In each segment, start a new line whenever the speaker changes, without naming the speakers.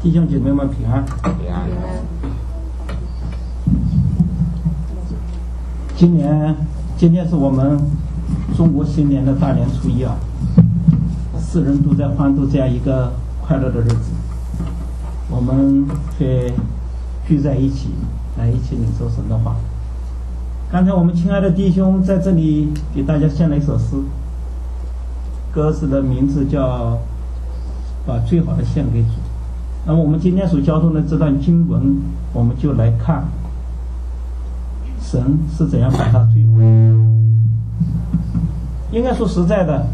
弟兄姐妹们平安。
平安。
今天是我们中国新年的大年初一啊，世人都在欢度这样一个快乐的日子，我们却聚在一起来一起领受神的话。刚才我们亲爱的弟兄在这里给大家献了一首诗，歌词的名字叫把最好的献给主。那么我们今天所交通的这段经文，我们就来看神是怎样把它最好。应该说实在的，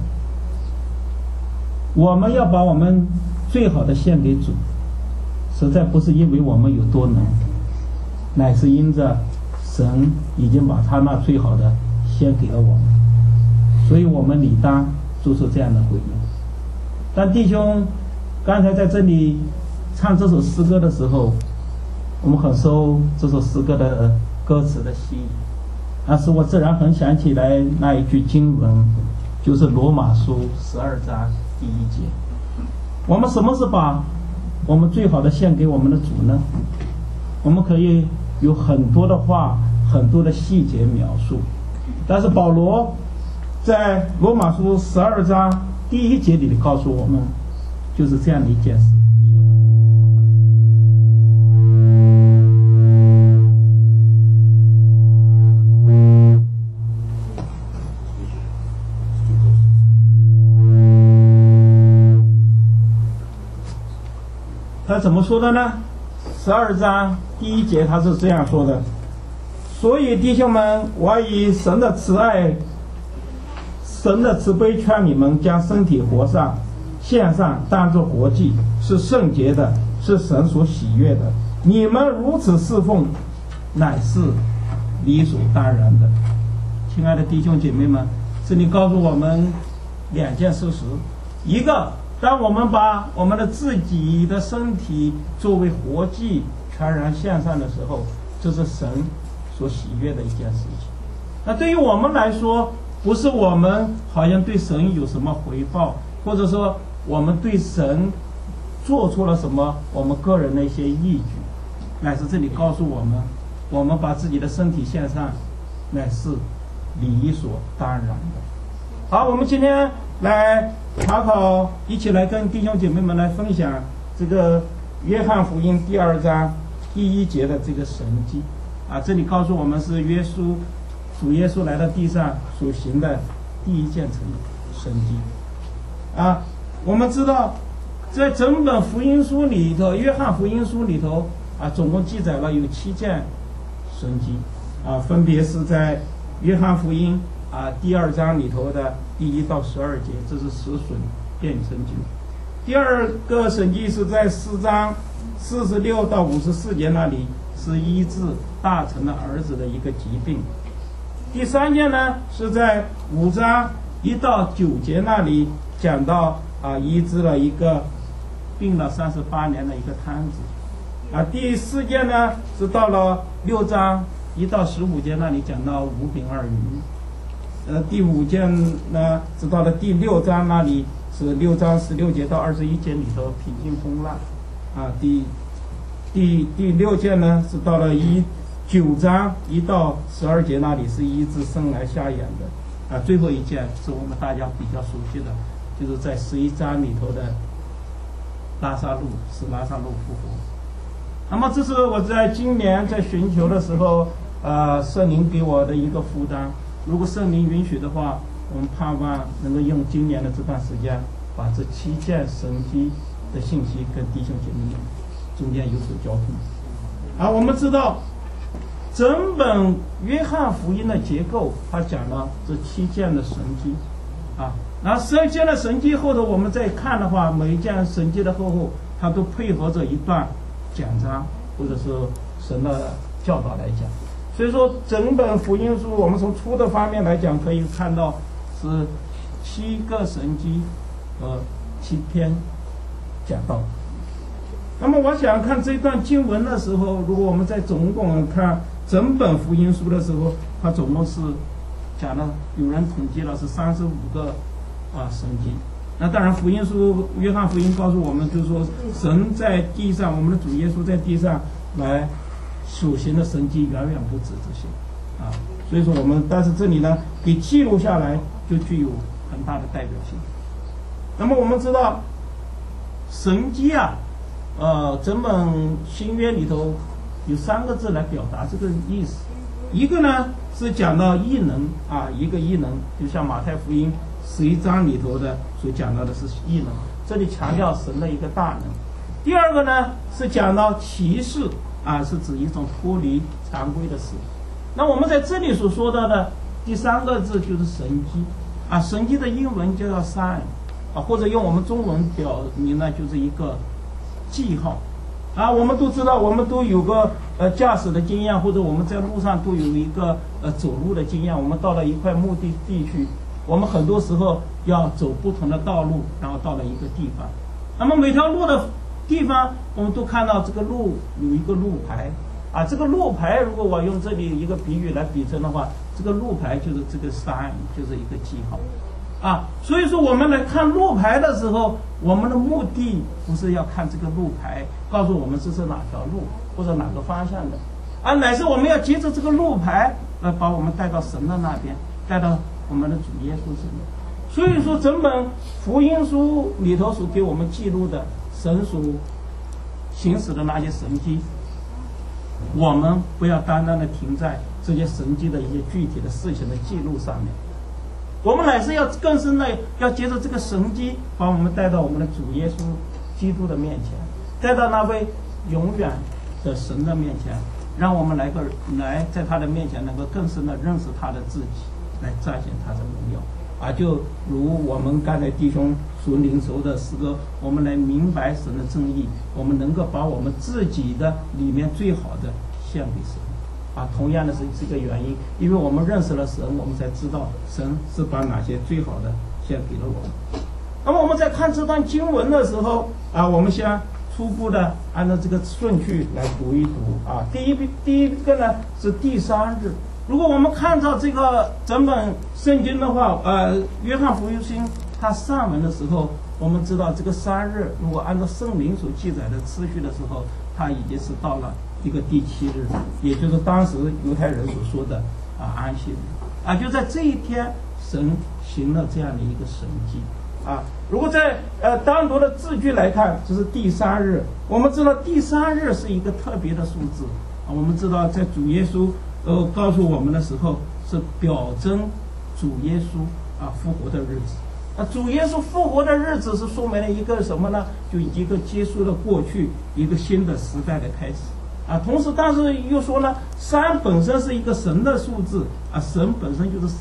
我们要把我们最好的献给主，实在不是因为我们有多能，乃是因着神已经把他那最好的献给了我们，所以我们理当做出这样的回应。但弟兄刚才在这里唱这首诗歌的时候，我们很受这首诗歌的歌词的吸引，使我自然很想起来那一句经文，就是罗马书12章第1节。我们什么是把我们最好的献给我们的主呢？我们可以有很多的话，很多的细节描述，但是保罗在罗马书12章第1节里告诉我们，就是这样的一件事。他怎么说的呢？12章第1节他是这样说的：所以弟兄们，我以神的慈爱、神的慈悲劝你们，将身体活上、献上，当作活祭，是圣洁的，是神所喜悦的。你们如此侍奉，乃是理所当然的。亲爱的弟兄姐妹们，这里告诉我们2件事实：一个，当我们把我们的自己的身体作为活祭全然献上的时候，这是神所喜悦的一件事情。那对于我们来说，不是我们好像对神有什么回报，或者说我们对神做出了什么我们个人的一些义举，乃是这里告诉我们，我们把自己的身体献上，乃是理所当然的。好，我们今天来查考，一起来跟弟兄姐妹们来分享这个约翰福音第2章第1节的这个神迹啊。这里告诉我们是主耶稣来到地上所行的第1件神迹啊。我们知道在整本福音书里头，约翰福音书里头啊，总共记载了有7件神迹啊，分别是在约翰福音第2章里头的第1到12节，这是使笋变成酒。第2个神迹是在4章46到54节那里，是医治大臣的儿子的一个疾病。第3件呢是在5章1到9节那里讲到医治了一个病了38年的一个瘫子。第4件呢是到了6章1到15节那里讲到5饼2鱼。第5件呢是到了第6章那里，是6章16节到21节里头平静风浪。第6件呢是到了9章1到12节那里，是医治生来瞎眼的。最后一件是我们大家比较熟悉的，就是在11章里头的拉撒路，使拉撒路复活。那么这是我在今年在寻求的时候圣灵给我的一个负担。如果圣灵允许的话，我们盼望能够用今年的这段时间，把这7件神迹的信息跟弟兄姐妹们中间有所交通。我们知道整本约翰福音的结构，他讲了这7件的神迹然后12件的神迹后头，我们再看的话，每一件神迹的后它都配合着一段讲章，或者是神的教导来讲。所以说整本福音书，我们从粗的方面来讲，可以看到是7个神迹和7篇讲道。那么我想看这段经文的时候，如果我们在总共看整本福音书的时候，它总共是讲了，有人统计了是35个神迹。 那当然，福音书约翰福音告诉我们，就是说神在地上，我们的主耶稣在地上来所行的神迹远远不止这些啊。所以说但是这里呢，给记录下来就具有很大的代表性。那么我们知道神迹啊，整本新约里头有3个字来表达这个意思。一个呢是讲到异能啊，一个异能，就像马太福音11章里头的所讲到的是异能，这里强调神的一个大能。第二个呢是讲到奇事啊，是指一种脱离常规的事。那我们在这里所说到的第3个字就是神迹啊，神迹的英文就叫 sign 啊，或者用我们中文表明呢，就是一个记号啊。我们都知道，我们都有个驾驶的经验，或者我们在路上都有一个走路的经验。我们到了一块目的地去，我们很多时候要走不同的道路，然后到了一个地方。那么每条路的地方，我们都看到这个路有一个路牌啊。这个路牌，如果我用这里一个比喻来比称的话，这个路牌就是这个 sign， 就是一个记号啊。所以说我们来看路牌的时候，我们的目的不是要看这个路牌告诉我们这是哪条路或者哪个方向的啊，乃是我们要接着这个路牌来把我们带到神的那边，带到我们的主耶稣身边。所以说整本福音书里头所给我们记录的神所行使的那些神迹，我们不要单单的停在这些神迹的一些具体的事情的记录上面，我们乃是要更深的要接着这个神迹，把我们带到我们的主耶稣基督的面前，带到那位永远的神的面前，让我们来在他的面前能够更深的认识他的自己，来彰显他的荣耀啊。就如我们刚才弟兄所领受的诗歌，我们来明白神的正义，我们能够把我们自己的里面最好的献给神啊。同样的是这个原因，因为我们认识了神，我们才知道神是把哪些最好的献给了我们。那么我们在看这段经文的时候啊，我们先初步的按照这个顺序来读一读啊。第一个呢是第3日。如果我们看到这个整本圣经的话，约翰福音它上文的时候，我们知道这个3日，如果按照圣灵所记载的次序的时候，它已经是到了一个第7日，也就是当时犹太人所说的安息日啊。就在这一天，神行了这样的一个神迹啊。如果在单独的字句来看，这是第3日。我们知道第3日是一个特别的数字啊。我们知道在主耶稣告诉我们的时候，是表征主耶稣复活的日子。主耶稣复活的日子是说明了一个什么呢？就一个结束了过去一个新的时代的开始啊。同时但是又说呢，3本身是一个神的数字啊，神本身就是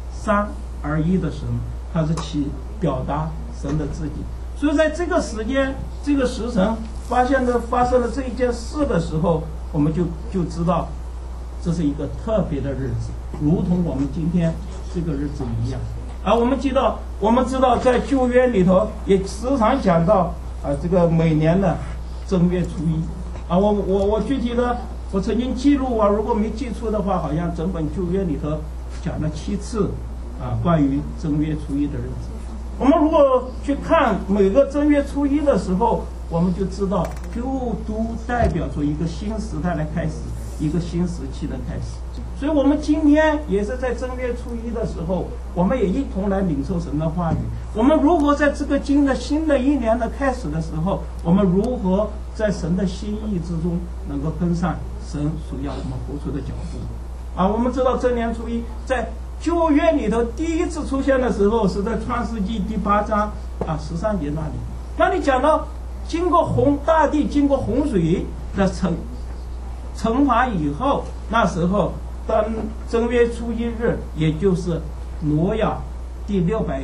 3而1的神，它是表达神的自己。所以在这个时间这个时辰发生了这一件事的时候，我们就知道这是一个特别的日子，如同我们今天这个日子一样啊。我们知道在旧约里头也时常讲到这个每年的正月初一啊。我具体的我曾经记录如果没记错的话，好像整本旧约里头讲了7次关于正月初一的日子。我们如果去看每个正月初一的时候，我们就知道就都代表着一个新时代的开始，一个新时期的开始。所以我们今天也是在正月初一的时候，我们也一同来领受神的话语。我们如何在这个新的一年的开始的时候，我们如何在神的心意之中能够跟上神所要我们活出的脚步啊。我们知道正年初一在旧约里头第一次出现的时候，是在创世纪第8章13节那里讲到经过大地经过洪水的惩罚以后，那时候当正月初一日，也就是挪亚第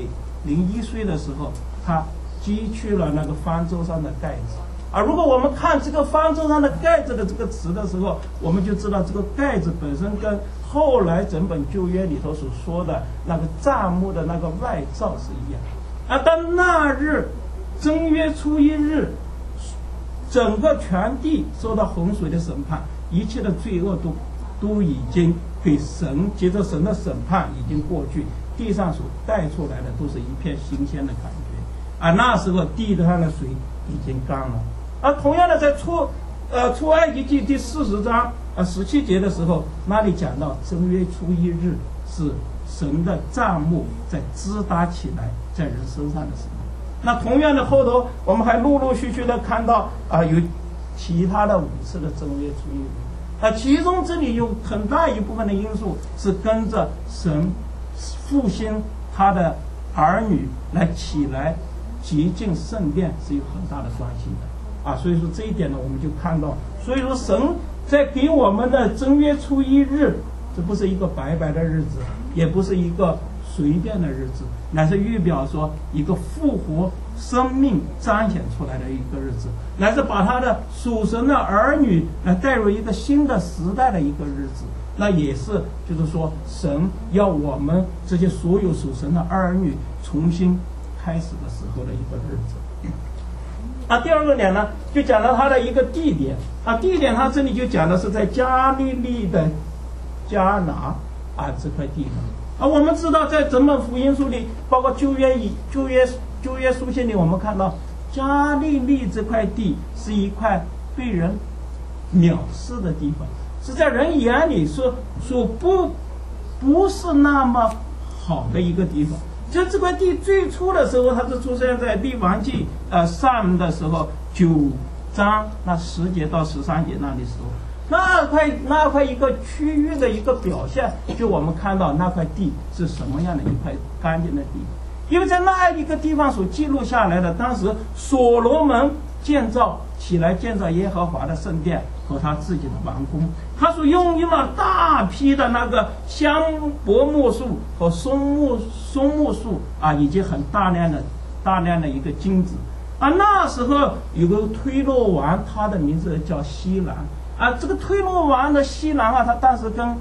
601岁的时候，他击去了那个方舟上的盖子如果我们看这个方舟上的盖子的这个词的时候，我们就知道这个盖子本身跟后来整本旧约里头所说的那个帐幕的那个外罩是一样当那日正月初一日，整个全地受到洪水的审判，一切的罪恶都已经给神接着神的审判已经过去，地上所带出来的都是一片新鲜的感觉那时候地上的水已经干了。同样的，在出埃及记第40章17节的时候，那里讲到正月初一日是神的帐幕在支搭起来在人身上的时候。那同样的，后头我们还陆陆续续的看到有其他的5次的正月初一日。其中这里有很大一部分的因素是跟着神复兴他的儿女来起来洁净圣殿是有很大的关系的所以说这一点呢，我们就看到，所以说神在给我们的正月初一日，这不是一个白白的日子，也不是一个随便的日子，乃是预表说一个复活生命彰显出来的一个日子，乃是把他的属神的儿女来带入一个新的时代的一个日子。那也是就是说神要我们这些所有属神的儿女重新开始的时候的一个日子。第二个点呢，就讲到它的一个地点地点它这里就讲的是在加利利的迦拿这块地方我们知道在整本福音书里，包括旧约书信里，我们看到加利利这块地是一块被人藐视的地方，是在人眼里说不是那么好的一个地方。就这块地最初的时候，它是出现在列王记上的时候9章那10节到13节那里时候，那块一个区域的一个表现，就我们看到那块地是什么样的一块干净的地。因为在那一个地方所记录下来的，当时所罗门建造耶和华的圣殿和他自己的王宫，他所用了大批的那个香柏木树和松木树以及很大量的一个金子那时候有个推罗王，他的名字叫西兰这个推罗王的西兰他当时跟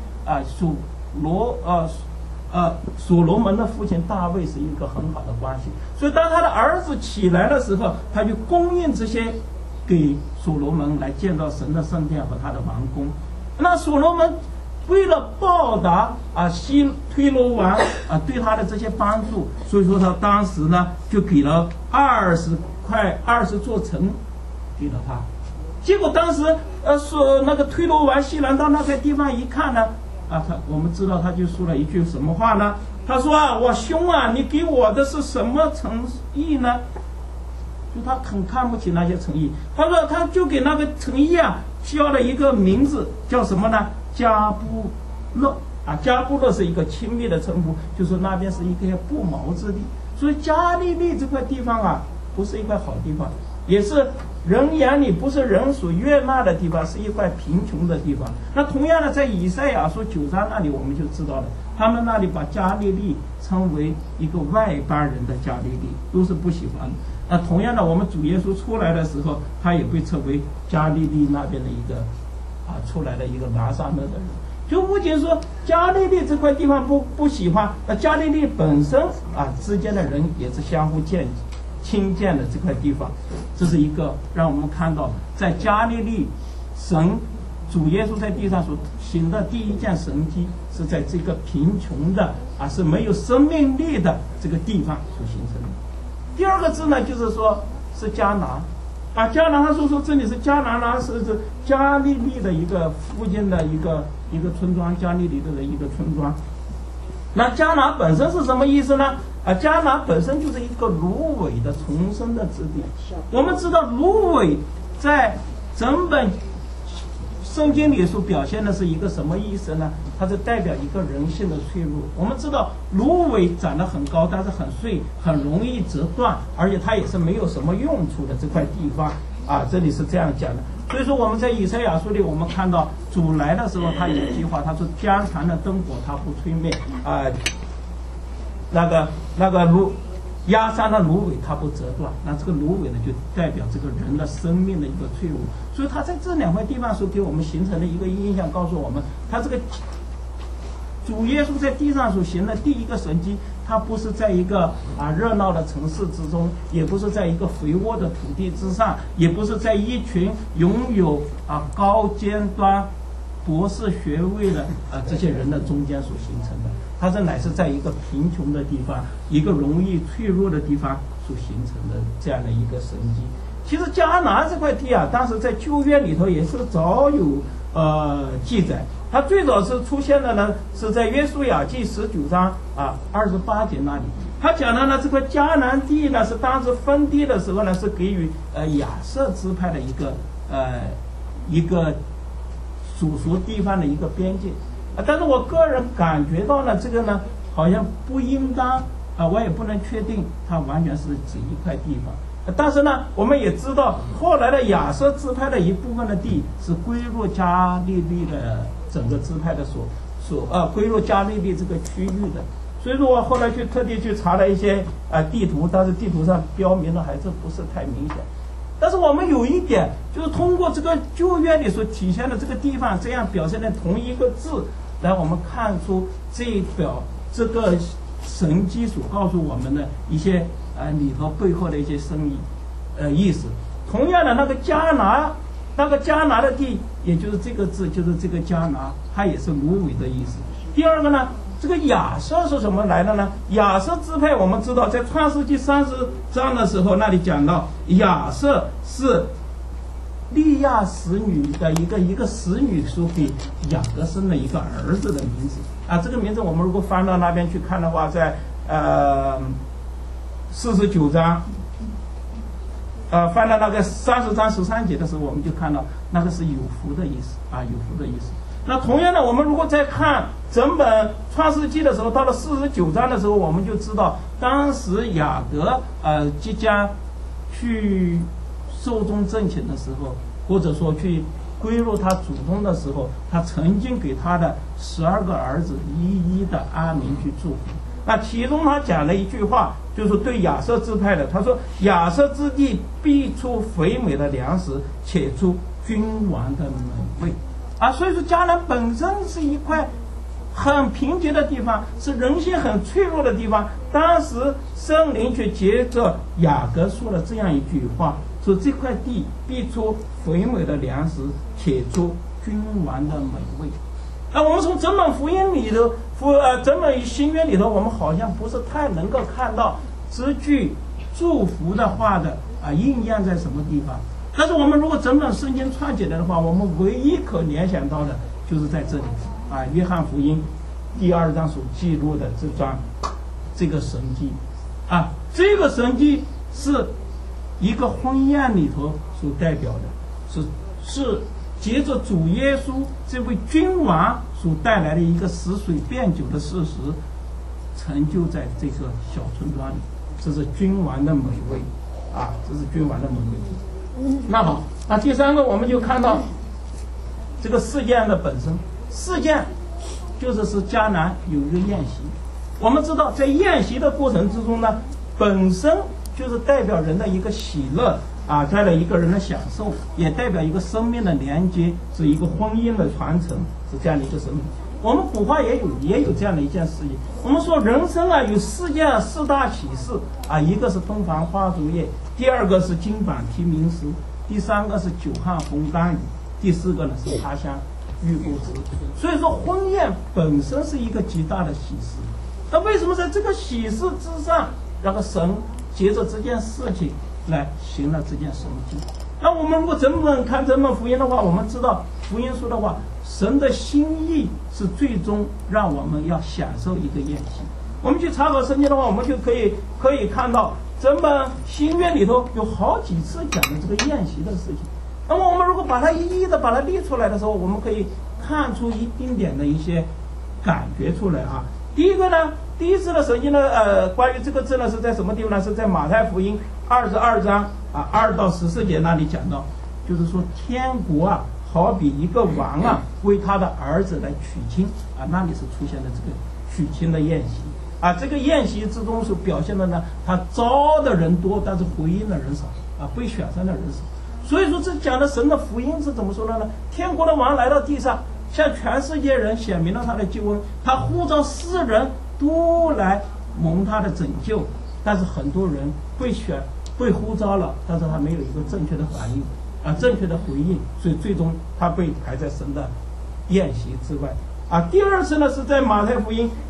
所罗门的父亲大卫是一个很好的关系，所以当他的儿子起来的时候，他就供应这些给所罗门来建造神的圣殿和他的王宫。那所罗门为了报答推罗王对他的这些帮助，所以说他当时呢就给了20座城给了他。结果当时说那个推罗王西兰到那个地方一看呢我们知道他就说了一句什么话呢？他说我兄你给我的是什么诚意呢？就他很看不起那些诚意。他说他就给那个诚意叫了一个名字，叫什么呢？加布勒加布勒是一个亲密的称呼，就说那边是一个不毛之地。所以加利利这块地方不是一块好地方，也是人眼里不是人所悦纳的地方，是一块贫穷的地方。那同样的，在以赛亚书9章那里我们就知道了，他们那里把加利利称为一个外邦人的加利利，都是不喜欢的。那同样的，我们主耶稣出来的时候，他也被称为加利利那边的一个出来的一个拿撒勒的人。就不仅说加利利这块地方不喜欢，加利利本身之间的人也是相互亲近的这块地方。这是一个让我们看到在加利利主耶稣在地上所行的第一件神迹，是在这个贫穷的是没有生命力的这个地方所形成的。第二个字呢，就是说是迦拿迦拿，他说这里是迦拿呢，是加利利的一个附近的一个村庄，加利利的一个村庄。那迦拿本身是什么意思呢？迦拿本身就是一个芦苇的重生的之地。我们知道芦苇在整本圣经里所表现的是一个什么意思呢？它是代表一个人性的脆弱。我们知道芦苇长得很高，但是很碎，很容易折断，而且它也是没有什么用处的这块地方这里是这样讲的。所以说我们在以赛亚书里，我们看到主来的时候，他有一句话，他说江残的灯火他不吹灭那个压山的芦苇它不折断。那这个芦苇呢，就代表这个人的生命的一个脆弱。所以他在这两块地方所给我们形成的一个印象，告诉我们他这个主耶稣在地上所行的第一个神迹，他不是在一个热闹的城市之中，也不是在一个肥沃的土地之上，也不是在一群拥有高尖端博士学位的这些人的中间所形成的，它这乃是在一个贫穷的地方，一个容易脆弱的地方所形成的这样的一个神迹。其实迦南这块地啊，当时在旧约里头也是早有记载。它最早是出现的呢，是在约书亚记19章28节那里。他讲的呢，这个迦南地呢是当时分地的时候呢，是给予亚瑟支派的一个属地方的一个边界。但是我个人感觉到呢，这个呢好像不应当我也不能确定它完全是指一块地方。但是呢，我们也知道后来的亚瑟支派的一部分的地是归入加利利的整个支派的归入加利利这个区域的。所以说我后来特地去查了一些地图，但是地图上标明的还是不是太明显。但是我们有一点，就是通过这个旧约里所体现的这个地方这样表现的同一个字，来我们看出这个神迹所告诉我们的一些里头背后的一些深意思。同样的，那个迦拿的地，也就是这个字，就是这个迦拿，它也是芦苇的意思。第二个呢，这个亚瑟是什么来的呢？亚瑟支配，我们知道在创世纪30章的时候，那里讲到亚瑟是利亚使女的一个使女所给雅各生的一个儿子的名字这个名字我们如果翻到那边去看的话，在49章翻到那个30章13节的时候，我们就看到那个是有福的意思有福的意思。那同样的，我们如果再看整本创世纪的时候，到了49章的时候，我们就知道当时雅各即将去寿终正寝的时候，或者说去归入他祖宗的时候，他曾经给他的12个儿子一一的安民去祝福。那其中他讲了一句话，就是对亚瑟支派的，他说亚瑟之地必出肥美的粮食，且出君王的美味所以说迦南本身是一块很贫瘠的地方，是人性很脆弱的地方。当时圣灵却接着雅各说了这样一句话，说这块地必出肥美的粮食，且出君王的美味。我们从整本福音里头整本新约里头，我们好像不是太能够看到这句祝福的话的应验在什么地方。但是我们如果整本圣经串起来的话，我们唯一可联想到的就是在这里约翰福音第2章所记录的这个神迹这个神迹是一个婚宴里头所代表的，是接着主耶稣这位君王所带来的一个使水变酒的事实，成就在这个小村庄里。这是君王的美味这是君王的美味。那好，那第三个我们就看到这个事件的本身。事件就是迦南有一个宴席。我们知道在宴席的过程之中呢，本身就是代表人的一个喜乐带来一个人的享受，也代表一个生命的连接，是一个婚姻的传承，是这样的一个生命。我们古话也有这样的一件事情。我们说人生有4大启示一个是东方花烛夜，第二个是金榜题名时，第三个是久旱逢甘雨，第四个呢是他乡遇故知。所以说婚宴本身是一个极大的喜事。那为什么在这个喜事之上，然后神接着这件事情来行了这件神迹？那我们如果看整本福音的话，我们知道福音书的话，神的心意是最终让我们要享受一个宴席。我们去查考圣经的话，我们就可以看到整本新约里头有好几次讲的这个宴席的事情。那么我们如果把它一一的把它列出来的时候，我们可以看出一丁点的一些感觉出来第一个呢，第一次的圣经呢关于这个字呢是在什么地方呢？是在马太福音22章2到14节那里讲到，就是说天国好比一个王为他的儿子来娶亲那里是出现了这个娶亲的宴席这个宴席之中所表现的呢，他招的人多，但是回应的人少被选上的人少。所以说这讲的神的福音是怎么说的呢？天国的王来到地上，向全世界人显明了他的救恩，他呼召世人都来蒙他的拯救，但是很多人被呼召了，但是他没有一个正确的反应正确的回应，所以最终他被排在神的宴席之外。第二次呢是在马太福音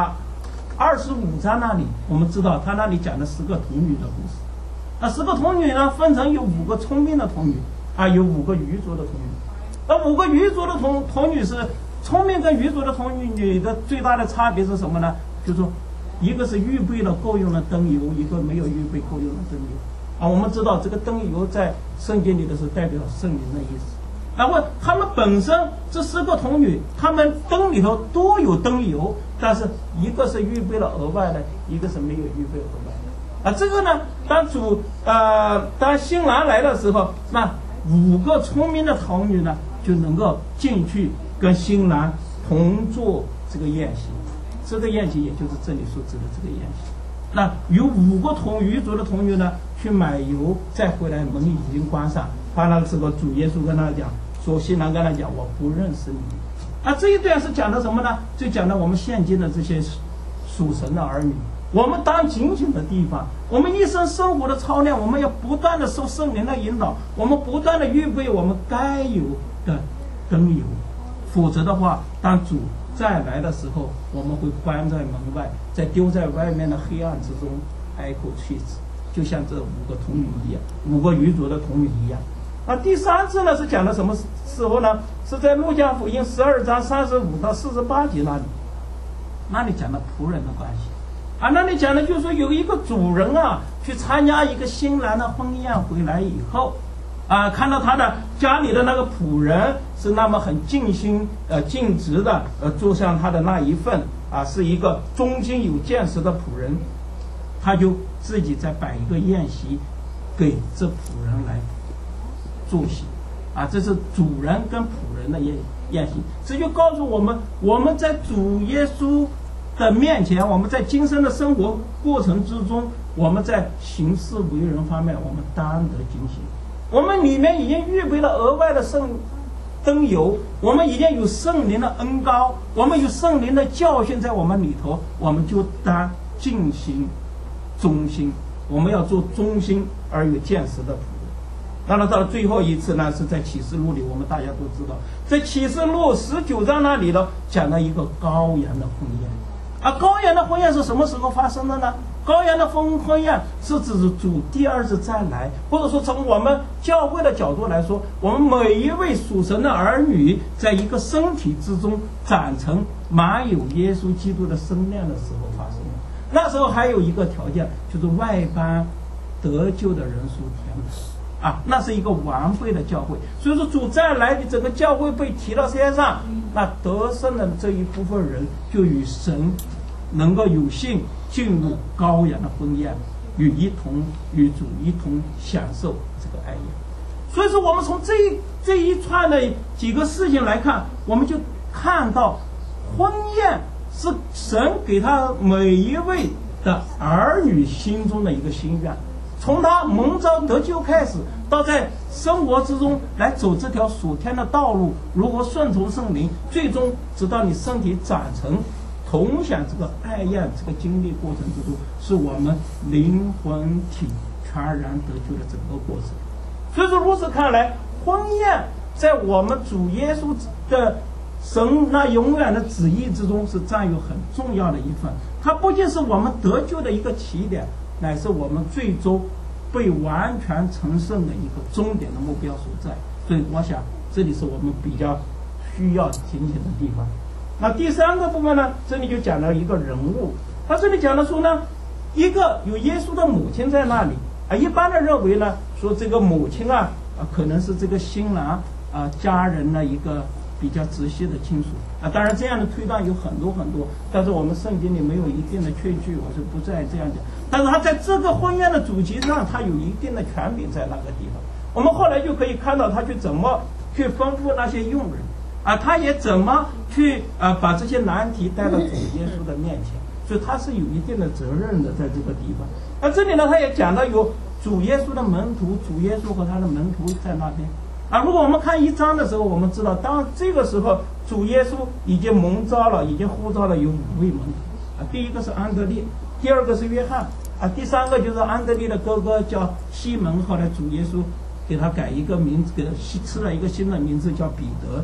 25章那里，我们知道他那里讲的10个童女的故事。10个童女呢分成有5个聪明的童女，有5个愚拙的童女。那5个愚拙的童女是聪明跟愚拙的童女的最大的差别是什么呢？就是说，一个是预备了够用的灯油，一个没有预备够用的灯油。我们知道这个灯油在圣经里的是代表圣灵的意思。然后他们本身这10个童女，他们灯里头都有灯油，但是一个是预备了额外的，一个是没有预备额外的。这个呢，当新郎来的时候，那5个聪明的童女呢就能够进去跟新郎同坐这个宴席。这个宴席也就是这里所指的这个宴席。那有5个愚拙的童女呢去买油，再回来门已经关上。他那个时候主耶稣跟他讲说，新郎跟他讲，我不认识你。这一段是讲的什么呢？就讲的我们现今的这些属神的儿女，我们当警醒的地方，我们一生生活的操练，我们要不断的受圣灵的引导，我们不断的预备我们该有的灯油，否则的话，当主再来的时候，我们会关在门外，再丢在外面的黑暗之中，哀哭切齿，就像这5个童女一样，5个愚拙的童女一样。第3次呢是讲的什么时候呢？是在路加福音12章35到48节那里讲的仆人的关系。那里讲的就是说，有一个主人去参加一个新郎的婚宴回来以后，看到他的家里的那个仆人是那么很尽心尽职的做上他的那一份是一个忠心有见识的仆人，他就自己再摆一个宴席给这仆人来坐席。这是主人跟仆人的宴席。这就告诉我们，我们在主耶稣的面前，我们在今生的生活过程之中，我们在行事为人方面，我们当得警醒。我们里面已经预备了额外的灯油，我们已经有圣灵的恩膏，我们有圣灵的教训在我们里头，我们就当尽心忠心，我们要做忠心而有见识的仆人。当然到了最后一次呢，是在启示录里，我们大家都知道，在启示录19章那里呢，讲了一个羔羊的婚宴。羔羊的婚宴是什么时候发生的呢？羔羊的婚宴是指主第2次再来，或者说从我们教会的角度来说，我们每一位属神的儿女在一个身体之中长成满有耶稣基督的身量的时候发生的。那时候还有一个条件，就是外邦得救的人数填满那是一个完备的教会。所以说主再来的整个教会被提到天上，那得胜的这一部分人就与神能够有幸进入羔羊的婚宴，与主一同享受这个爱宴。所以说我们从这一串的几个事情来看，我们就看到婚宴是神给他每一位的儿女心中的一个心愿，从他蒙召得救开始，到在生活之中来走这条属天的道路，如何顺从圣灵，最终直到你身体长成同享这个爱宴这个经历过程之中，是我们灵魂体全然得救的整个过程。所以说如此看来，婚宴在我们主耶稣的神那永远的旨意之中是占有很重要的一份。它不仅是我们得救的一个起点，乃是我们最终被完全成圣的一个终点的目标所在。所以我想这里是我们比较需要警醒的地方。那第3个部分呢，这里就讲了一个人物。他这里讲的说呢，一个有耶稣的母亲在那里一般的认为呢，说这个母亲可能是这个新郎家人的一个比较直系的亲属当然这样的推断有很多很多，但是我们圣经里没有一定的确据，我就不再这样讲。但是他在这个婚宴的主题上，他有一定的权柄在那个地方。我们后来就可以看到他去怎么去吩咐那些佣人他也怎么去把这些难题带到主耶稣的面前，所以他是有一定的责任的在这个地方。这里呢，他也讲到有主耶稣的门徒，主耶稣和他的门徒在那边如果我们看1章的时候，我们知道当这个时候主耶稣已经蒙召了，已经呼召了有5位门徒第一个是安德烈，第2个是约翰第3个就是安德烈的哥哥叫西门，后来主耶稣给他改一个名字，给他赐了一个新的名字叫彼得。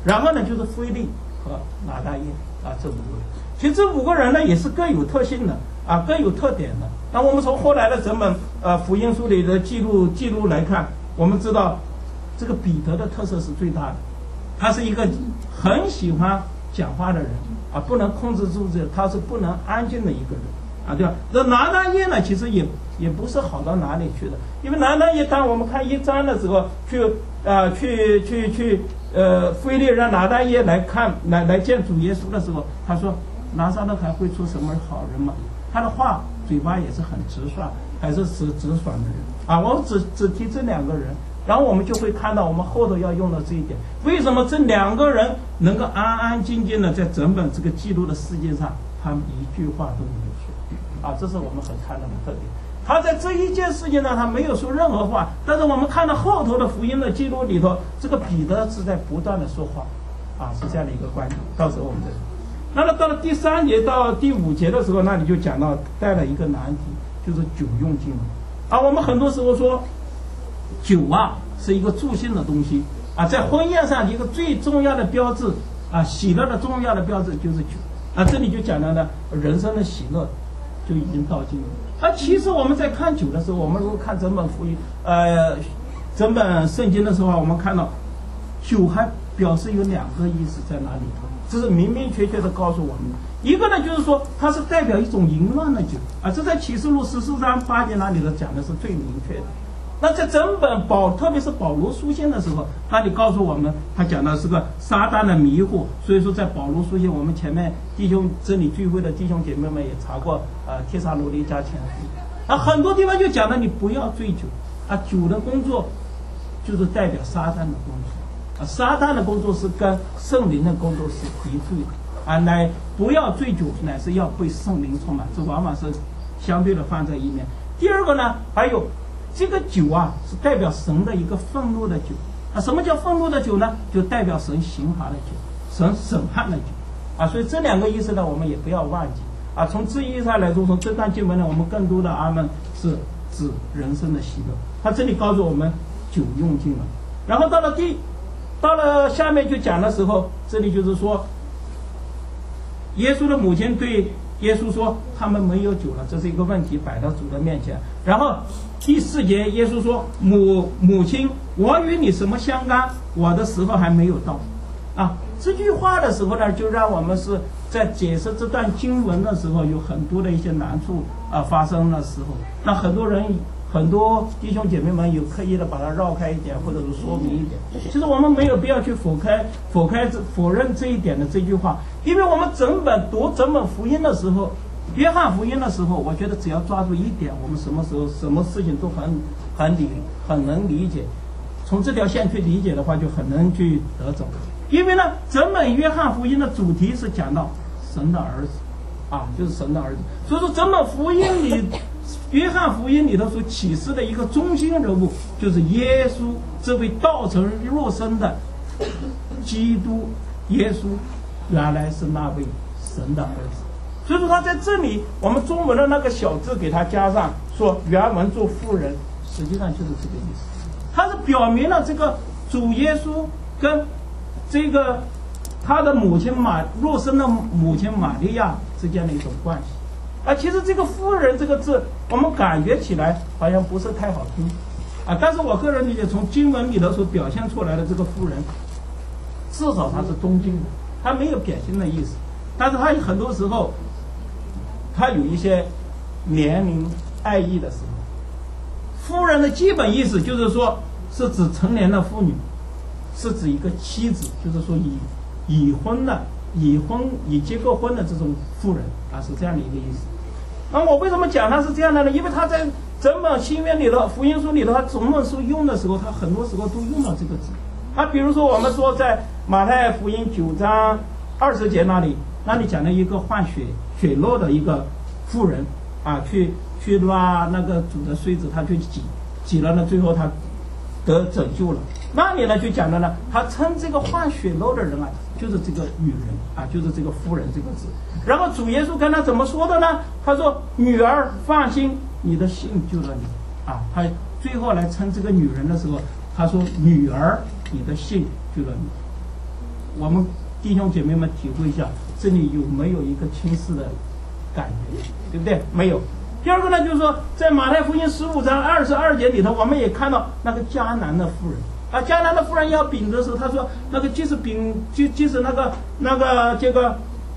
然后呢就是腓利和拿大业啊，这5个人。其实这5个人呢也是各有特性的啊，各有特点的。那我们从后来的整本福音书里的记录来看，我们知道这个彼得的特色是最大的，他是一个很喜欢讲话的人啊，不能控制住自己，他是不能安静的一个人啊，对吧？这拿大业呢，其实也不是好到哪里去的，因为拿大业当我们看1章的时候，腓利让拿大业来见主耶稣的时候，他说拿撒勒还会出什么好人吗？他的话嘴巴也是很直率，还是直爽的人啊。我只提这2个人，然后我们就会看到我们后头要用到这一点。为什么这2个人能够安安静静的在整本这个记录的世界上，他们一句话都没有说啊？这是我们很看到的特点。他在这一件事情上他没有说任何话，但是我们看到后头的福音的记录里头，这个彼得是在不断的说话啊，是这样的一个观点。到时候我们再说。那么到了第3节到第5节的时候，那里就讲到带了一个难题，就是酒用尽了啊。我们很多时候说酒啊是一个助兴的东西啊，在婚宴上一个最重要的标志啊，喜乐的重要的标志就是酒啊。这里就讲到呢，人生的喜乐就已经到尽了。其实我们在看酒的时候，我们如果看整本福音整本圣经的时候，我们看到酒还表示有2个意思在哪里头，这是明明确确的告诉我们。一个呢就是说它是代表一种淫乱的酒啊，这在启示录14章8节那里头讲的是最明确的。那在整本特别是保罗书信的时候，那里告诉我们，他讲的是个撒旦的迷惑。所以说在保罗书信，我们前面弟兄真理聚会的弟兄姐妹们也查过帖撒罗尼迦前书啊，很多地方就讲了你不要醉酒啊，酒的工作就是代表撒旦的工作啊，撒旦的工作是跟圣灵的工作是敌对的啊，乃不要醉酒，乃是要被圣灵充满，这往往是相对的放在一面。第二个呢，还有这个酒啊，是代表神的一个愤怒的酒啊。什么叫愤怒的酒呢？就代表神刑罚的酒，神审判的酒啊。所以这2个意思呢，我们也不要忘记啊。从字义上来说，从这段经文呢，我们更多的阿们是指人生的喜乐。他这里告诉我们酒用尽了，然后到了下面就讲的时候，这里就是说，耶稣的母亲对耶稣说他们没有酒了，这是一个问题摆到主的面前。然后第4节耶稣说母亲，我与你什么相干？我的时候还没有到啊。这句话的时候呢，就让我们是在解释这段经文的时候有很多的一些难处啊发生的时候，那很多弟兄姐妹们有刻意的把它绕开一点，或者是说明一点。其实我们没有必要去否认这一点的这句话，因为我们读整本福音的时候，约翰福音的时候，我觉得只要抓住一点，我们什么时候什么事情都很能理解。从这条线去理解的话，就很能去得走。因为呢，整本约翰福音的主题是讲到神的儿子啊，就是神的儿子。所以说整本福音里，约翰福音里头所启示的一个中心人物，就是耶稣这位道成肉身的基督耶稣，原来是那位神的儿子。所以说他在这里，我们中文的那个小字给他加上说原文做妇人，实际上就是这个意思。他是表明了这个主耶稣跟这个他的母亲肉身的母亲玛利亚之间的一种关系。其实这个妇人这个字，我们感觉起来好像不是太好听啊，但是我个人理解，从经文里头所表现出来的这个妇人，至少她是中性的，她没有贬心的意思，但是她很多时候她有一些年龄爱意的时候。妇人的基本意思就是说，是指成年的妇女，是指一个妻子，就是说已结过婚的这种妇人啊，是这样的一个意思。那我为什么讲它是这样的呢？因为他在整本新约里头、福音书里头，他整本书用的时候，他很多时候都用到这个字。比如说我们说在马太福音9章20节那里讲了一个患血漏的一个妇人啊，去拉那个主的穗子，他去挤了呢，最后他得拯救了。那里呢就讲的呢，他称这个患血漏的人啊，就是这个女人啊，就是这个妇人这个字。然后主耶稣跟他怎么说的呢？他说：“女儿放心，你的信救了你啊。”他最后来称这个女人的时候，他说：“女儿，你的信救了你。” 我们弟兄姐妹们体会一下，这里有没有一个轻视的感觉，对不对？没有。第二个呢，就是说，在马太福音15章22节里头，我们也看到那个迦南的妇人啊，迦南的妇人要饼的时候，他说那个即使饼，即使这个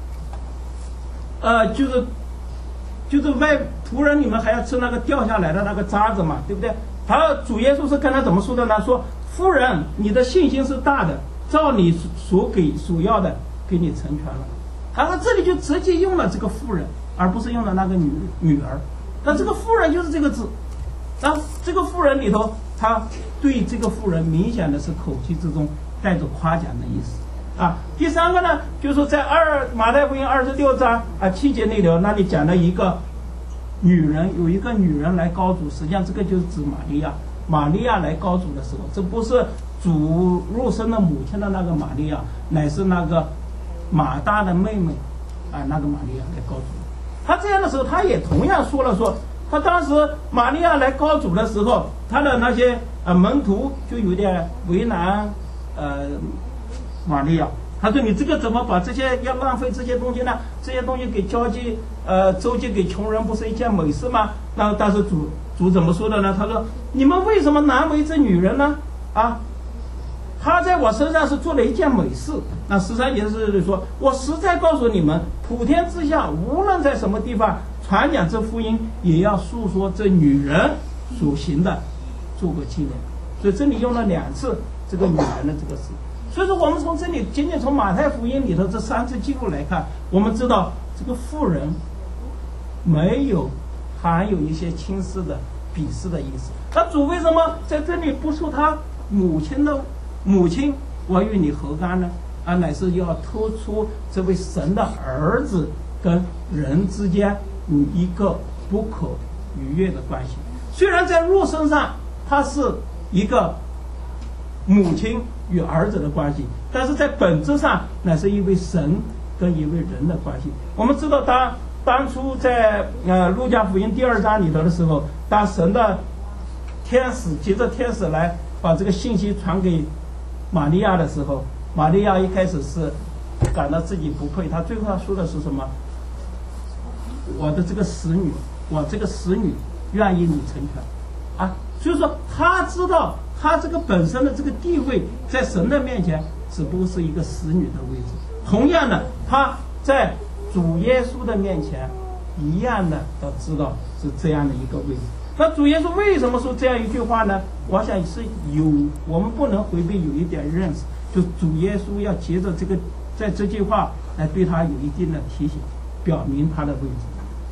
就是外仆人你们还要吃那个掉下来的那个渣子嘛，对不对？主耶稣是跟他怎么说的呢？说妇人，你的信心是大的，照你所要的给你成全了。他说这里就直接用了这个妇人，而不是用了那个女儿。那这个妇人就是这个字，那这个妇人里头，他对这个妇人明显的是口气之中带着夸奖的意思啊。第三个呢，就是说在马太福音26章7节那头，那里讲了一个女人，有一个女人来告主，实际上这个就是指玛利亚来告主的时候，这不是主入生的母亲的那个玛利亚，乃是那个马大的妹妹那个玛利亚来告主。他这样的时候，他也同样说了说，他当时玛利亚来告主的时候，他的那些门徒就有点为难玛利亚。他说你这个怎么把这些要浪费这些东西呢？这些东西给周济给穷人不是一件美事吗？那但是主怎么说的呢？他说你们为什么难为这女人呢？她在我身上是做了一件美事。那13节是说，我实在告诉你们，普天之下无论在什么地方传讲这福音，也要诉说这女人所行的，做个纪念。所以这里用了2次这个女人的这个事。所以说我们从这里仅仅从马太福音里头这3次记录来看，我们知道这个妇人没有含有一些轻视的鄙视的意思。那主为什么在这里不说他母亲我与你何干呢？乃是要突出这位神的儿子跟人之间有一个不可逾越的关系。虽然在肉身上他是一个母亲与儿子的关系，但是在本质上乃是一位神跟一位人的关系。我们知道当初在路加福音第2章里头的时候，当神的天使藉着天使来把这个信息传给玛利亚的时候，玛利亚一开始是感到自己不配，她最后说的是什么？我的这个使女，我这个使女愿意你成全所以说她知道她这个本身的这个地位在神的面前只不过是一个使女的位置。同样的，她在主耶稣的面前一样的要知道是这样的一个位置。那主耶稣为什么说这样一句话呢？我想是我们不能回避有一点认识，就主耶稣要借着在这句话来对他有一定的提醒，表明他的位置。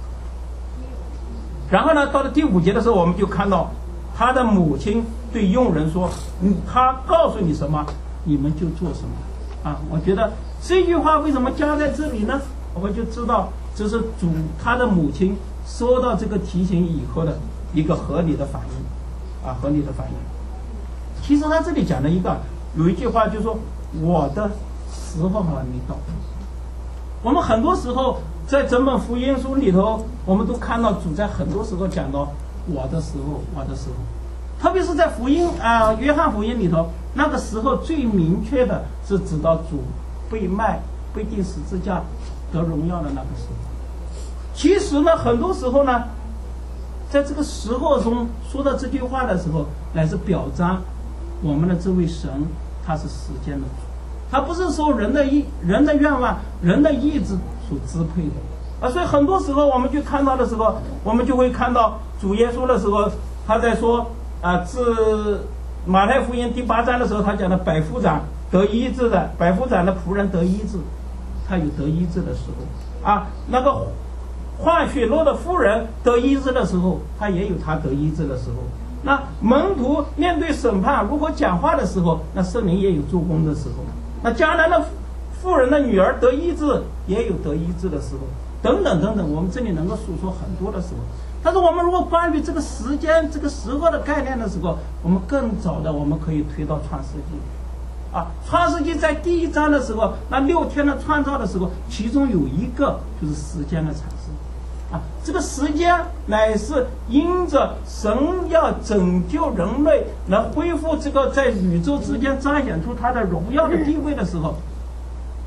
然后呢，到了第5节的时候，我们就看到他的母亲对佣人说，他告诉你什么你们就做什么我觉得这句话为什么加在这里呢？我们就知道这是他的母亲收到这个提醒以后的一个合理的反应合理的反应。其实他这里讲的有一句话就是说，我的时候还没到。我们很多时候在整本福音书里头，我们都看到主在很多时候讲到我的时候，特别是在约翰福音里头，那个时候最明确的是指到主被钉十字架得荣耀的那个时候。其实呢，很多时候呢，在这个时候中说到这句话的时候，乃是表彰我们的这位神，他是时间的主，他不是受人的愿望、人的意志所支配的所以很多时候我们去看到的时候，我们就会看到主耶稣的时候，他在说自马太福音第8章的时候，他讲的百夫长得医治的，百夫长的仆人得医治，他有得医治的时候那个换血漏的妇人得医治的时候，他也有他得医治的时候。那门徒面对审判如何讲话的时候，那圣灵也有做工的时候。那迦南的妇人的女儿得医治，也有得医治的时候，等等等等，我们这里能够数说很多的时候。但是我们如果关于这个时间这个时候的概念的时候，我们更早的我们可以推到创世纪创世纪在第1章的时候，那6天的创造的时候，其中有一个就是时间的产生这个时间乃是因着神要拯救人类，来恢复这个在宇宙之间彰显出他的荣耀的地位的时候，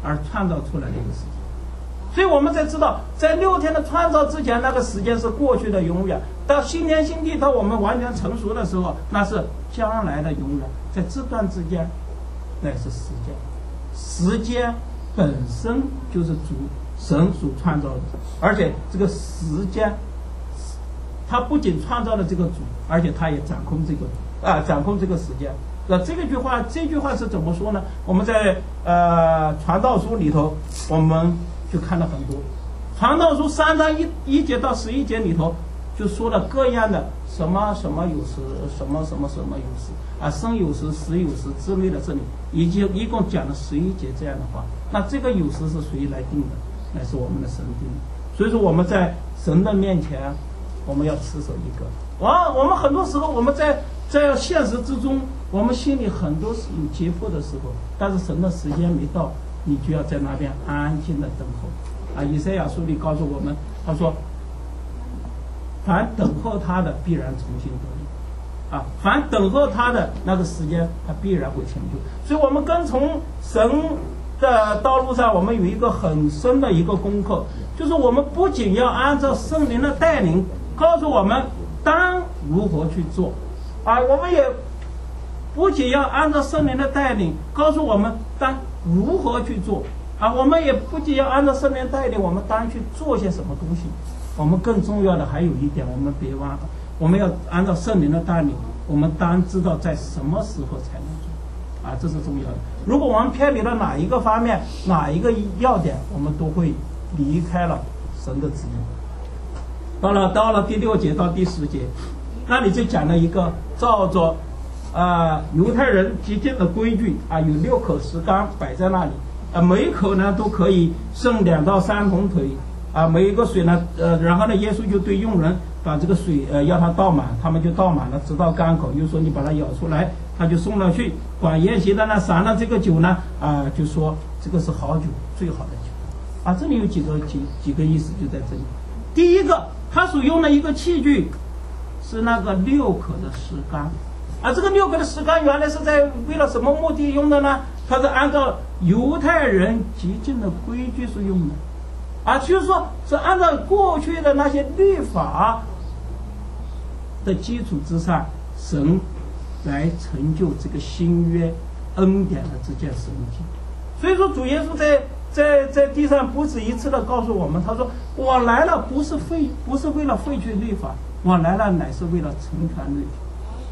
而创造出来的一个世界。所以我们才知道，在6天的创造之前，那个时间是过去的永远；到新天新地，到我们完全成熟的时候，那是将来的永远。在这段之间，那是时间。时间本身就是神所创造的，而且这个时间，他不仅创造了这个主，而且他也掌控这个时间。这句话是怎么说呢？我们在传道书里头，我们就看了很多。传道书3章1节到11节里头，就说了各样的什么什么有时，什么什么什么有时啊，生有时，死有时之类的，这里一共讲了11节这样的话。那这个有时是谁来定的？那是我们的神定的。所以说我们在神的面前，我们要持守一个。我们很多时候我们在现实之中，我们心里很多是有急迫的时候，但是神的时间没到，你就要在那边安静的等候。以赛亚书里告诉我们，他说：“凡等候他的，必然重新得力。凡等候他的那个时间，他必然会成就。”所以，我们跟从神的道路上，我们有一个很深的一个功课，就是我们不仅要按照圣灵的带领，告诉我们当如何去做。我们也不仅要按照圣灵的带领，告诉我们当如何去做。我们也不仅要按照圣灵带领，我们当去做些什么东西。我们更重要的还有一点，我们别忘了，我们要按照圣灵的带领，我们当知道在什么时候才能做。这是重要的。如果我们偏离了哪一个方面，哪一个要点，我们都会离开了神的旨意。到了第6节到第10节，那里就讲了一个照着犹太人极尽的规矩有6口石缸摆在那里，每一口呢都可以盛2到3桶水每一个水呢然后呢耶稣就对佣人把这个水要他倒满，他们就倒满了，直到缸口，又说你把它舀出来，他就送了去。管宴席的呢赏了这个酒呢就说这个是好酒，最好的酒这里有几个意思就在这里。第一个，他所用的一个器具是那个6口的石缸这个6口的石缸原来是在为了什么目的用的呢？它是按照犹太人极尽的规矩是用的就是说是按照过去的那些律法的基础之上，神来成就这个新约恩典的这件神迹。所以说主耶稣在地上不止一次的告诉我们，他说我来了不是为了废去律法，我来了乃是为了成全律法。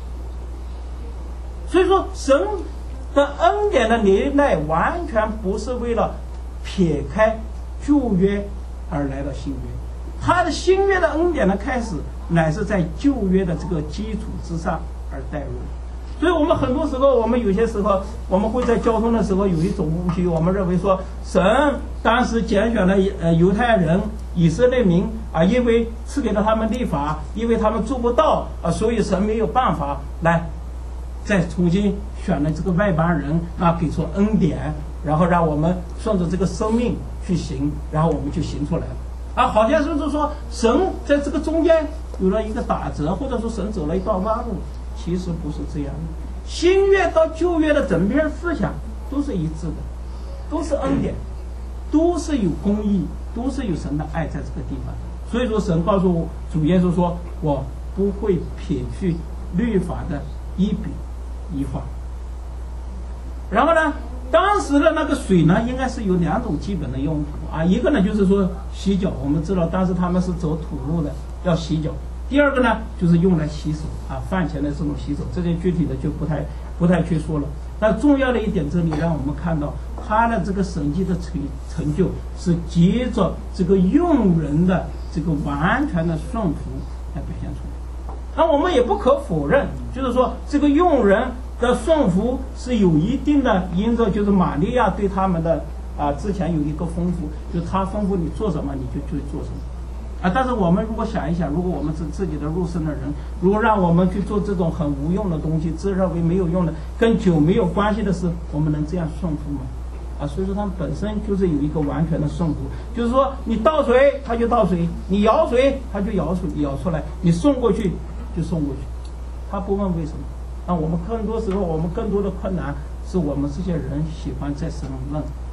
所以说神的恩典的临来完全不是为了撇开旧约而来的新约，他的新约的恩典的开始乃是在旧约的这个基础之上而带入。所以我们很多时候，我们有些时候我们会在交通的时候有一种误区，我们认为说神当时拣选了犹太人以色列民因为赐给了他们律法，因为他们做不到所以神没有办法来再重新选了这个外邦人给出恩典，然后让我们顺着这个生命去行，然后我们就行出来了好像就是说神在这个中间有了一个打折，或者说神走了一段弯路。其实不是这样的，新约到旧约的整篇思想都是一致的，都是恩典，都是有公义，都是有神的爱在这个地方。所以说神告诉主耶稣说，我不会撇去律法的一笔一画。然后呢，当时的那个水呢，应该是有2种基本的用途一个呢就是说洗脚，我们知道当时他们是走土路的，要洗脚。第二个呢，就是用来洗手饭前的这种洗手，这些具体的就不太去说了。但重要的一点，这里让我们看到他的这个神迹的成就是藉着这个用人的这个完全的顺服来表现出来。那我们也不可否认，就是说这个用人的顺服是有一定的因着，就是玛利亚对他们的之前有一个吩咐，就他吩咐你做什么，你就去做什么。但是我们如果想一想，如果我们是自己的肉身的人，如果让我们去做这种很无用的东西，自认为没有用的，跟酒没有关系的事，我们能这样顺服吗？所以说他们本身就是有一个完全的顺服，就是说你倒水他就倒水，你舀水他就舀出来，你送过去就送过去，他不问为什么。我们更多时候，我们更多的困难是我们这些人喜欢在审问，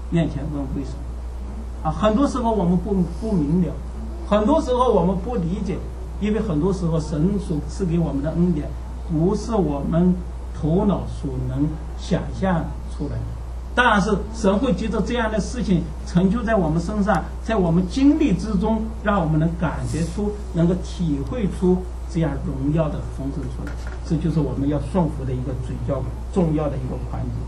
面前问为什么。很多时候我们不明了，很多时候我们不理解，因为很多时候神所赐给我们的恩典不是我们头脑所能想象出来的。当然是神会藉着这样的事情成就在我们身上，在我们经历之中，让我们能感觉出，能够体会出这样荣耀的丰盛出来。这就是我们要顺服的一个最重要的一个环节。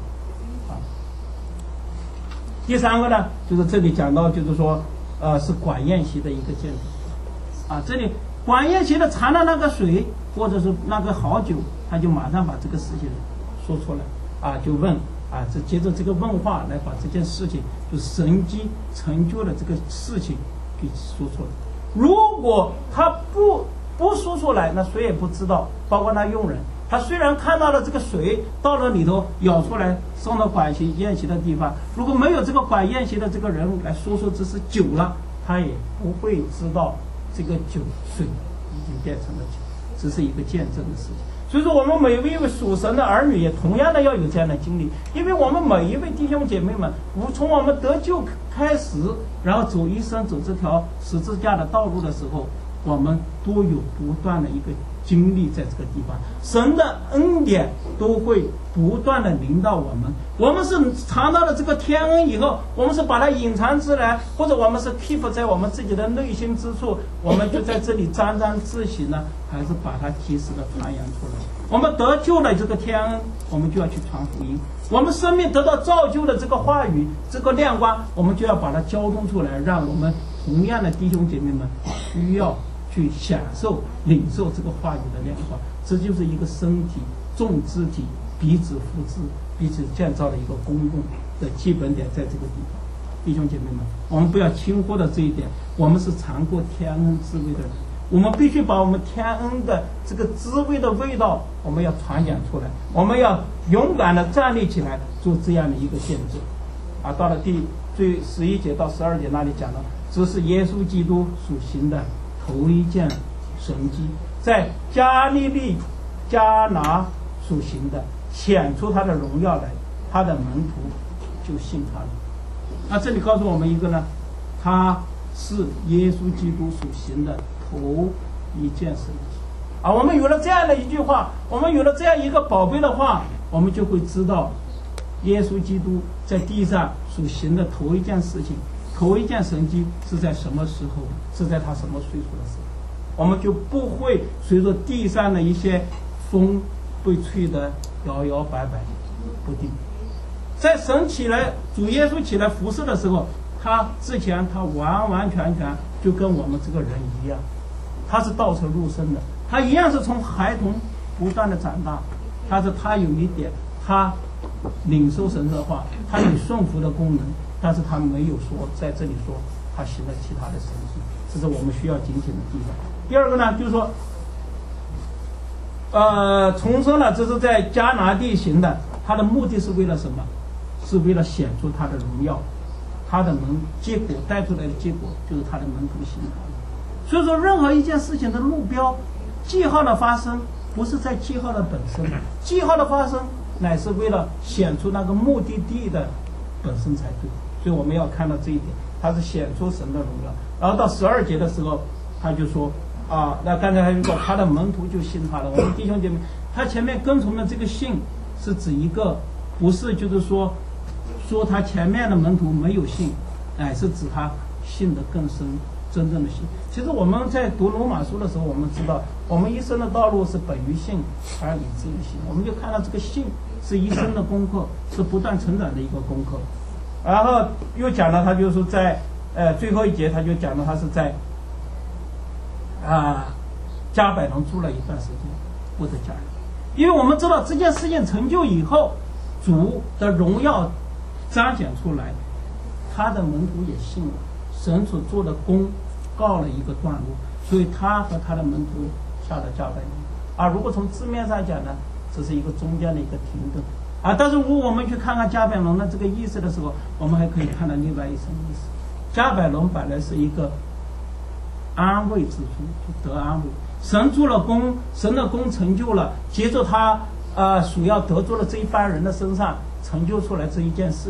第三个呢，就是这里讲到，就是说，是管宴席的一个见证。这里管宴席的尝了那个水，或者是那个好酒，他就马上把这个事情说出来，就问，这接着这个问话来把这件事情，就神迹成就的这个事情给说出来。如果他不说出来，那谁也不知道，包括那佣人。他虽然看到了这个水到了里头舀出来送到管宴席的地方，如果没有这个管宴席的这个人来说这是酒了，他也不会知道这个酒水已经变成了酒，这是一个见证的事情。所以说我们每一位属神的儿女也同样的要有这样的经历，因为我们每一位弟兄姐妹们，从我们得救开始，然后走一生走这条十字架的道路的时候，我们都有不断的一个经历在这个地方，神的恩典都会不断的临到我们。我们是尝到了这个天恩以后，我们是把它隐藏起来，或者我们是 keep 在我们自己的内心之处，我们就在这里沾沾自喜呢，还是把它及时的传扬出来？我们得救了这个天恩，我们就要去传福音；我们生命得到造就的这个话语，这个亮光，我们就要把它交通出来，让我们同样的弟兄姐妹们需要去享受领受这个话语的亮光。这就是一个身体众肢体彼此扶持彼此建造的一个公用的基本点，在这个地方。弟兄姐妹们，我们不要轻忽了这一点，我们是尝过天恩滋味的人，我们必须把我们天恩的这个滋味的味道我们要传讲出来，我们要勇敢的站立起来做这样的一个见证。到了最11节到12节那里讲了，这是耶稣基督所行的头一件神迹，在加利利迦拿所行的，显出他的荣耀来，他的门徒就信他了。这里告诉我们一个呢，他是耶稣基督所行的头一件神迹。我们有了这样的一句话，我们有了这样一个宝贝的话，我们就会知道耶稣基督在地上所行的头一件事情，头一件神迹是在什么时候，是在他什么岁数的时候。我们就不会随着地上的一些风被吹得摇摇摆摆不定。在神起来，主耶稣起来服侍的时候，他之前他完完全全就跟我们这个人一样，他是道成肉身的，他一样是从孩童不断的长大，但是他有一点，他领受神的话，他有顺服的功能，但是他没有说在这里说他行了其他的神迹，这是我们需要警醒的地方。第二个呢，就是说重生了，这是在迦拿地行的，他的目的是为了什么？是为了显出他的荣耀，他的结果带出来的结果就是他的门徒信他。所以说任何一件事情的目标，记号的发生不是在记号的本身，记号的发生乃是为了显出那个目的地的本身才对。所以我们要看到这一点，他是显出神的荣耀。然后到12节的时候，他就说那刚才他就说他的门徒就信他了。我们弟兄姐妹，他前面跟从的这个信是指一个，不是就是说他前面的门徒没有信，是指他信得更深，真正的信。其实我们在读罗马书的时候，我们知道我们一生的道路是本于信而以至于信，我们就看到这个信是一生的功课，是不断成长的一个功课。然后又讲了，他就是在最后一节他就讲了，他是在加百农住了一段时间，不得家人。因为我们知道这件事情成就以后，主的荣耀彰显出来，他的门徒也信了，神所做的功告了一个段落，所以他和他的门徒下了加百农。如果从字面上讲呢，这是一个中间的一个停顿。但是如果我们去看看加百农的这个意思的时候，我们还可以看到另外一层意思。加百农本来是一个安慰之处，就得安慰。神做了功，神的功成就了，接着他所要得着的这一班人的身上成就出来这一件事情，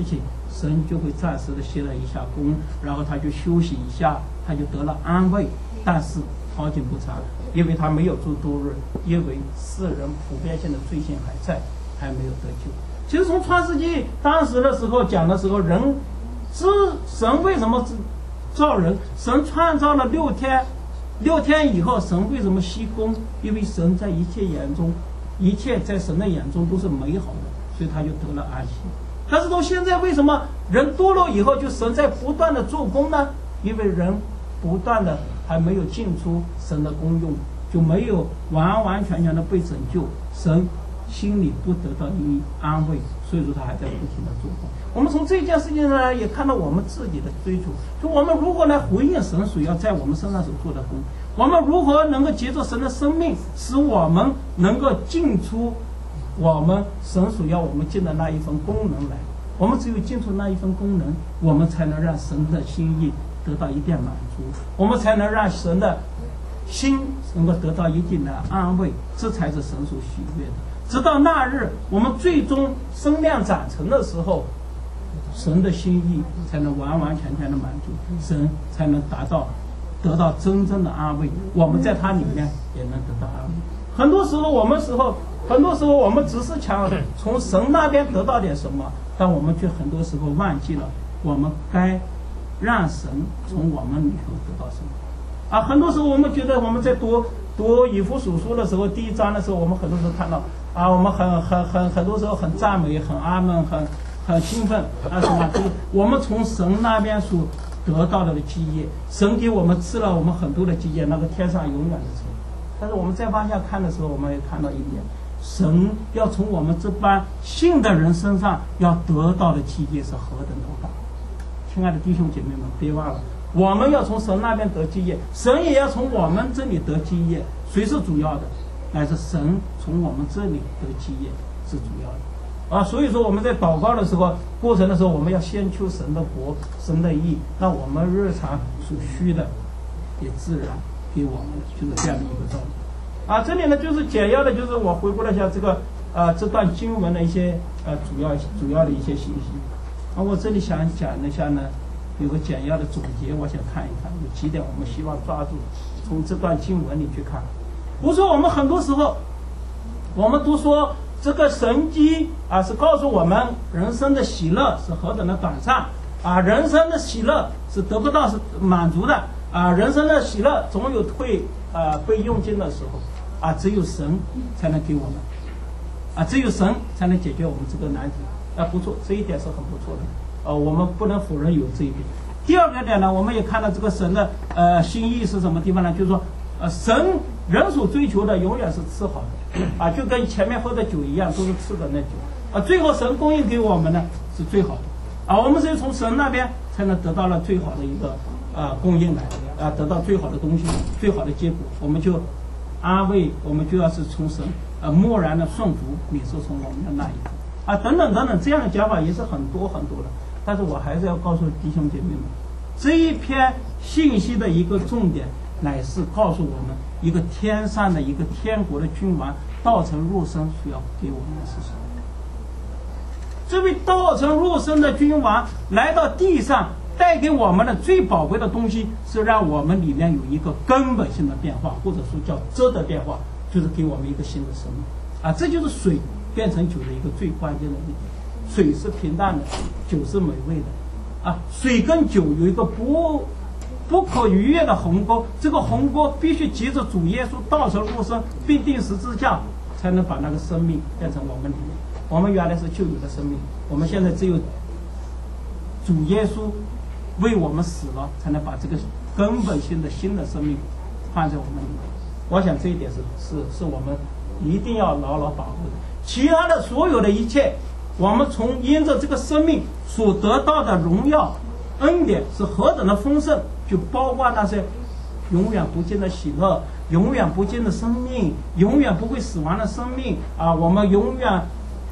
神就会暂时的歇了一下工，然后他就休息一下，他就得了安慰。但是好景不长，因为他没有住多日，因为世人普遍性的罪性还在，还没有得救。其实从创世纪当时的时候讲的时候，神为什么造人？神创造了6天，6天以后神为什么息工？因为神在一切眼中，一切在神的眼中都是美好的，所以他就得了安息。但是到现在为什么人堕落以后就神在不断的做工呢？因为人不断的还没有进出神的功用，就没有完完全全的被拯救，神心里不得到安慰，所以说他还在不停的做工。我们从这件事情呢也看到我们自己的追求，就我们如何来回应神所要在我们身上所做的工，我们如何能够借着神的生命使我们能够进出我们神所要我们尽的那一份功能来。我们只有进出那一份功能，我们才能让神的心意得到一定满足，我们才能让神的心能够得到一定的安慰，这才是神所喜悦的。直到那日我们最终身量长成的时候，神的心意才能完完全全的满足，神才能得到真正的安慰，我们在他里面也能得到安慰。很多时候我们只是想从神那边得到点什么，但我们却很多时候忘记了我们该让神从我们里头得到什么。很多时候我们觉得我们在读以弗所书的时候，第1章的时候，我们很多时候看到我们很多时候很赞美，很阿们，很兴奋什么？就是我们从神那边所得到的基业，神给我们赐了我们很多的基业，那个天上永远的城。但是我们再往下看的时候，我们也看到一点，神要从我们这般信的人身上要得到的基业是何等多大！亲爱的弟兄姐妹们，别忘了，我们要从神那边得基业，神也要从我们这里得基业。谁是主要的？乃是神从我们这里得基业是主要的。所以说我们在祷告的时候过程的时候，我们要先求神的国，神的义，那我们日常所需的也自然给我们，就是这样的一个道理。这里呢就是简要的，就是我回顾了一下这段经文的一些主要的一些信息。我这里想讲一下呢，有个简要的总结，我想看一看，有几点我们希望抓住，从这段经文里去看。不是我们很多时候我们都说这个神迹是告诉我们人生的喜乐是何等的短暂人生的喜乐是得不到是满足的人生的喜乐总有会被用尽的时候只有神才能给我们只有神才能解决我们这个难题不错，这一点是很不错的我们不能否认有这一点。第二个点呢，我们也看到这个神的心意是什么地方呢？就是说神人所追求的永远是吃好的就跟前面喝的酒一样，都是吃的那酒最后神供应给我们呢是最好的我们只有从神那边才能得到了最好的一个供应来得到最好的东西，最好的结果。我们就安慰，我们就要是从神默然的顺服，免受从我们的那一步等等等等，这样的讲法也是很多很多的。但是我还是要告诉弟兄姐妹们，这一篇信息的一个重点乃是告诉我们一个天上的一个天国的君王道成肉身所要给我们的是什么。这位道成肉身的君王来到地上，带给我们的最宝贵的东西是让我们里面有一个根本性的变化，或者说叫质的变化，就是给我们一个新的生命这就是水变成酒的一个最关键的一点。水是平淡的，酒是美味的水跟酒有一个不可逾越的鸿沟，这个鸿沟必须藉着主耶稣道成肉身并钉十字架，才能把那个生命变成我们里面。我们原来是旧有的生命，我们现在只有主耶稣为我们死了，才能把这个根本性的新的生命放在我们里面。我想这一点是我们一定要牢牢把握的。其他的所有的一切，我们从因着这个生命所得到的荣耀恩典是何等的丰盛，就包括那些永远不尽的喜乐，永远不尽的生命，永远不会死亡的生命我们永远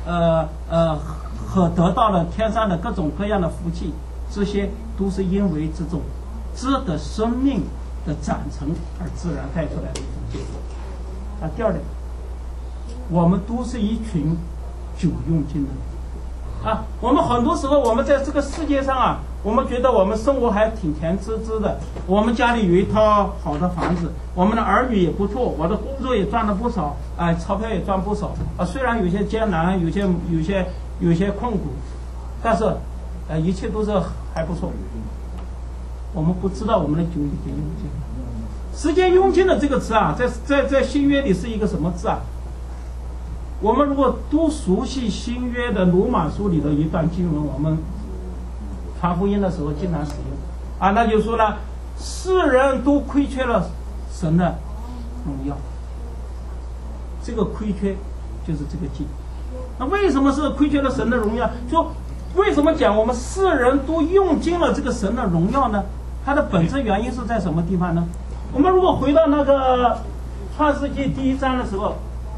和得到了天上的各种各样的福气，这些都是因为这种质的生命的长成而自然带出来的一种结果第二点，我们都是一群酒用尽的人啊，我们很多时候我们在这个世界上啊，我们觉得我们生活还挺甜滋滋的，我们家里有一套好的房子，我们的儿女也不错，我的工作也赚了不少，钞票也赚不少啊。虽然有些艰难，有些困苦，但是一切都是还不错。我们不知道我们的酒已经用尽了。时间用尽了这个词啊，在新约里是一个什么字啊？我们如果都熟悉新约的罗马书里的一段经文，我们传福音的时候经常使用啊，那就说了，世人都亏缺了神的荣耀。这个亏缺就是这个尽。那为什么是亏缺了神的荣耀？就为什么讲我们世人都用尽了这个神的荣耀呢？它的本质原因是在什么地方呢？我们如果回到那个创世纪第1章的时候，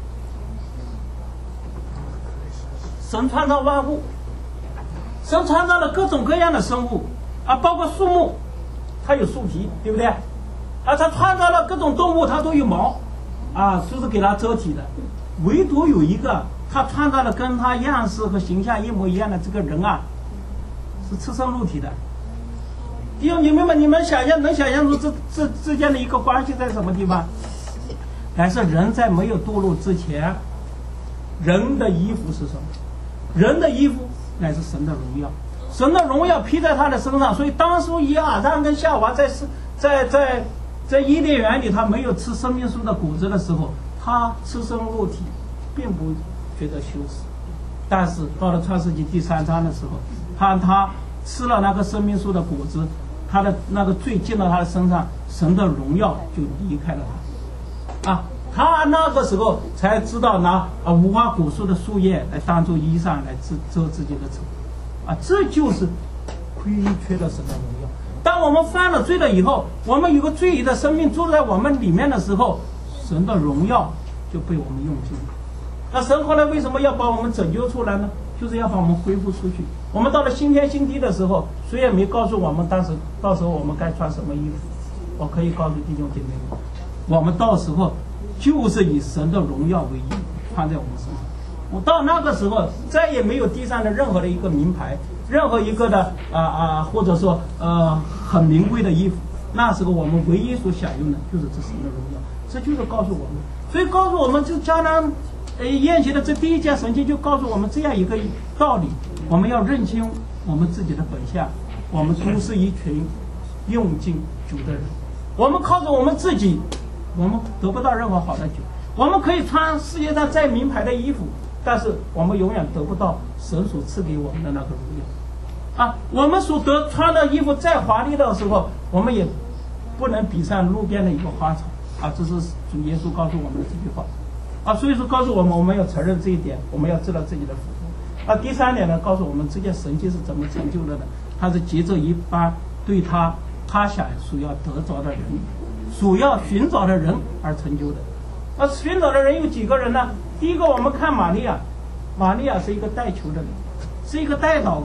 神创造万物，神创造了各种各样的生物啊，包括树木，它有树皮，对不对？啊，他创造了各种动物，它都有毛啊，就是给它遮体的。唯独有一个，他创造了跟他样式和形象一模一样的这个人啊，是赤身露体的。弟兄姐妹们，你们能想象出这之间的一个关系在什么地方？但是人在没有堕落之前，人的衣服是什么？人的衣服乃是神的荣耀，神的荣耀披在他的身上。所以当初亚当跟夏娃在伊甸园里，他没有吃生命树的果子的时候，他赤身露体，并不觉得羞耻。但是到了创世纪第3章的时候，他吃了那个生命树的果子，他的那个罪进到他的身上，神的荣耀就离开了他啊。他那个时候才知道拿无花果树的树叶来当做衣裳来遮自己的丑啊，这就是亏缺了神的荣耀。当我们犯了罪了以后，我们有个罪恶的生命住在我们里面的时候，神的荣耀就被我们用尽了。那神后来为什么要把我们拯救出来呢？就是要把我们恢复出去。我们到了新天新地的时候，谁也没告诉我们到时候我们该穿什么衣服。我可以告诉弟兄姐妹们，我们到时候就是以神的荣耀为衣穿在我们身上。我到那个时候再也没有地上的任何的一个名牌，任何一个的或者说很名贵的衣服。那时候我们唯一所享用的就是这神的荣耀。这就是告诉我们，所以告诉我们，就迦南宴席的这第一件神经就告诉我们这样一个道理：我们要认清我们自己的本相，我们都是一群用尽酒的人。我们靠着我们自己，我们得不到任何好的酒。我们可以穿世界上再名牌的衣服，但是我们永远得不到神所赐给我们的那个荣耀啊！我们所穿的衣服再华丽的时候，我们也不能比上路边的一个花草啊！这是主耶稣告诉我们的这句话啊！所以说告诉我们，我们要承认这一点，我们要知道自己的福分啊！第三点呢，告诉我们这件神迹是怎么成就的呢？它是藉着一般对他想所要得着的人，所要寻找的人而成就的。那寻找的人有几个人呢？第一个，我们看玛利亚，玛利亚是一个代求的人，是一个代祷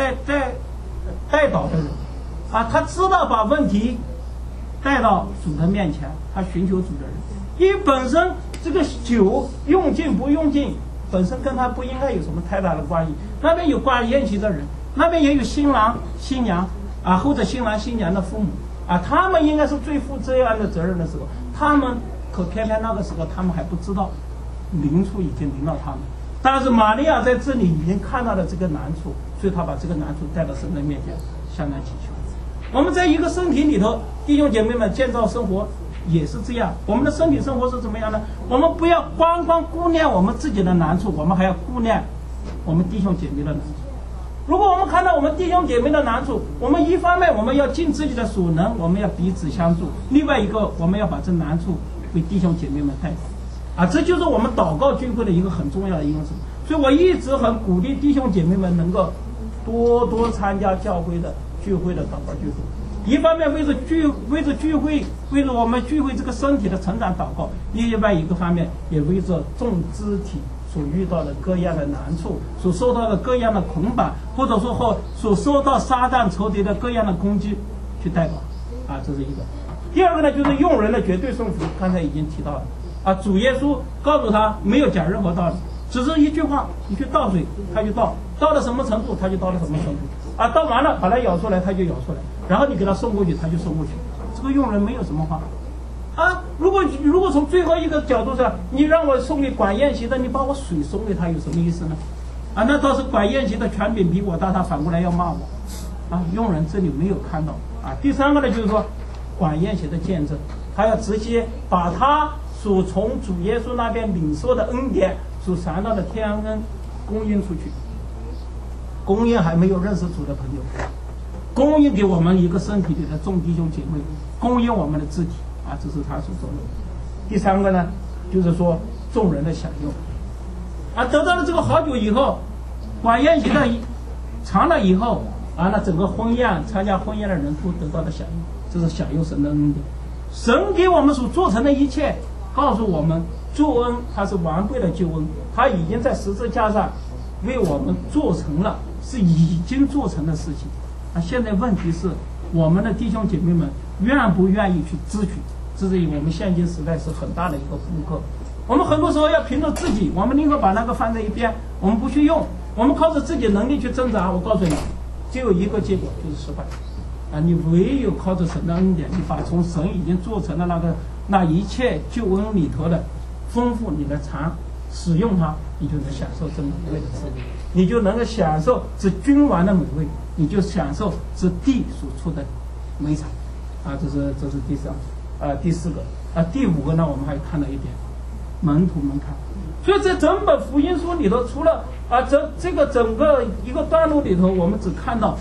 的人啊，他知道把问题带到主的面前，他寻求主的人。因为本身这个酒用尽不用尽，本身跟他不应该有什么太大的关系。那边有挂宴席的人，那边也有新郎新娘啊，或者新郎新娘的父母啊，他们应该是最负这样的责任的时候，他们可偏偏那个时候他们还不知道临处已经临到他们。但是玛利亚在这里已经看到了这个难处，所以他把这个难处带到神的面前向他祈求。我们在一个身体里头，弟兄姐妹们，建造生活也是这样。我们的身体生活是怎么样呢？我们不要光顾念我们自己的难处，我们还要顾念我们弟兄姐妹的难处。如果我们看到我们弟兄姐妹的难处，我们一方面我们要尽自己的所能，我们要彼此相助；另外一个，我们要把这难处为弟兄姐妹们带走。这就是我们祷告聚会的一个很重要的因素。所以我一直很鼓励弟兄姐妹们能够多参加教会的聚会的祷告聚会。一方面为着聚会，为着我们聚会这个身体的成长祷告；另外一个方面也为着众肢体所遇到的各样的难处，所受到的各样的捆绑，或者说所受到撒旦仇敌的各样的攻击去代祷这是一个。第二个呢，就是用人的绝对顺服，刚才已经提到了主耶稣告诉他没有讲任何道理， 只是一句话，你去倒水，它就倒，到了什么程度，它就到了什么程度啊，倒完了把它舀出来，它就舀出来，然后你给它送过去，它就送过去。这个用人没有什么话啊。如果从最后一个角度上，你让我送给管宴席的，你把我水送给他有什么意思呢？啊，那倒是管宴席的权柄比我大，他反过来要骂我啊。用人这里没有看到啊。第三个呢，就是说管宴席的见证，他要直接把他所从主耶稣那边领受的恩典所传到的天恩供应出去，供应还没有认识主的朋友，供应给我们一个身体里的众弟兄姐妹，供应我们的肢体啊，这是他所做的。第三个呢，就是说众人的享用啊，得到了这个好酒以后，管宴席的尝了以后啊，那整个婚宴参加婚宴的人都得到了享用，这是享用神的恩典。神给我们所做成的一切，告诉我们救恩，它是完备的救恩，它已经在十字架上为我们做成了，是已经做成的事情。啊，现在问题是我们的弟兄姐妹们愿不愿意去支取，这是我们现今时代是很大的一个功课。我们很多时候要凭着自己，我们宁可把那个放在一边，我们不去用，我们靠着自己能力去挣扎。我告诉你，只有一个结果，就是失败。啊，你唯有靠着神的恩典，你把从神已经做成的那一切救恩里头的丰富，你来使用它，你就能享受这美味的滋味，你就能够享受这君王的美味，你就享受这地所出的美产。啊，这是第四个。啊，第五个呢，我们还看到一点，门徒们看。所以在整本福音书里头，除了啊这个整个一个段落里头，我们只看到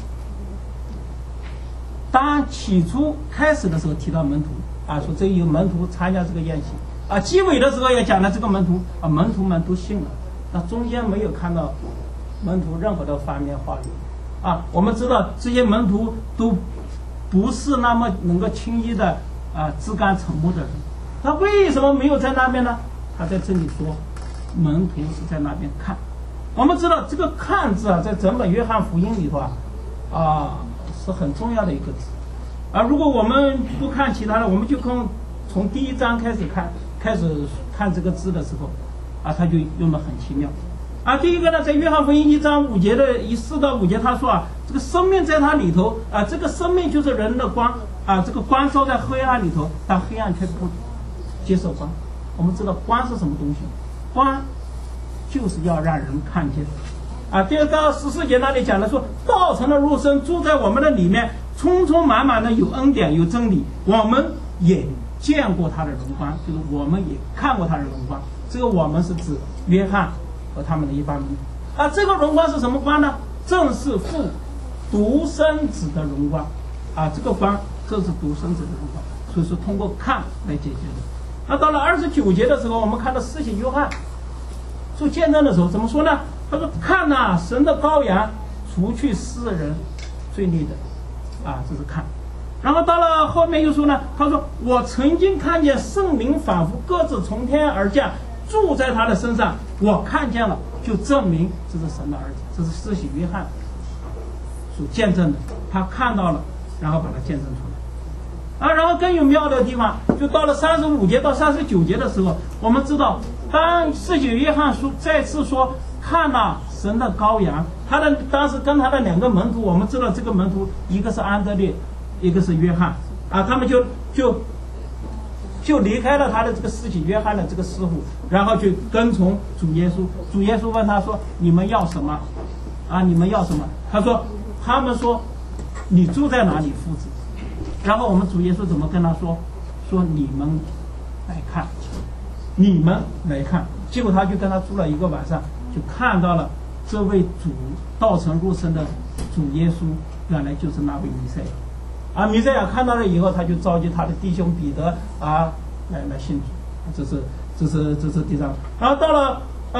当起初开始的时候提到门徒啊，说这有门徒参加这个宴席啊，结尾的时候也讲了这个门徒啊，门徒们都信了，那中间没有看到门徒任何的方面话语啊。我们知道这些门徒都不是那么能够轻易的啊自甘沉默的人，他为什么没有在那边呢？他在这里说门徒是在那边看。我们知道这个看字啊，在整本约翰福音里头啊是很重要的一个字啊。如果我们不看其他的，我们就从第一章开始看这个字的时候啊，他就用得很奇妙啊。第一个呢，在约翰福音1章5节的4到5节，他说啊，这个生命在他里头啊，这个生命就是人的光啊，这个光照在黑暗里头，但黑暗却不接受光。我们知道光是什么东西？光就是要让人看见啊。第二到14节那里讲的说，道成了肉身，住在我们的里面，充充满满的有恩典有真理，我们也见过他的荣光，就是我们也看过他的荣光。这个我们是指约翰和他们的一帮人啊。这个荣光是什么光呢？正是父独生子的荣光啊。这个光这是独生子的荣光，所以说通过看来解决的。那到了29节的时候，我们看到施洗约翰做见证的时候怎么说呢？他说，看哪，神的羔羊，除去世人罪孽的啊，这是看。然后到了后面又说呢，他说，我曾经看见圣灵仿佛鸽子从天而降，住在他的身上，我看见了，就证明这是神的儿子。这是施洗约翰所见证的，他看到了，然后把它见证出来啊。然后更有妙的地方，就到了35节到39节的时候，我们知道，当施洗约翰再次说，看哪，神的羔羊，当时跟他的2个门徒，我们知道这个门徒一个是安德烈，一个是约翰啊，他们就离开了他的这个施洗约翰的这个师傅，然后去跟从主耶稣。主耶稣问他说，你们要什么啊？你们要什么？他们说你住在哪里，夫子？然后我们主耶稣怎么跟他说？说你们来看，你们来看。结果他就跟他住了1个晚上，就看到了这位主道成肉身的主耶稣，原来就是那位弥赛亚啊。弥赛亚看到了以后，他就召集他的弟兄彼得啊来信主。这是第三。然后到了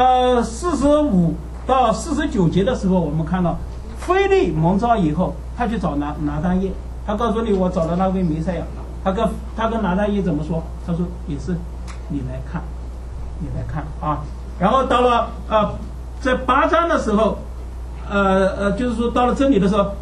45到49节的时候，我们看到腓利蒙召以后，他去找拿但业，他告诉你，我找了那位弥赛亚。他跟拿但业怎么说？他说也是你来看啊。然后到了在8章的时候，就是说到了这里的时候，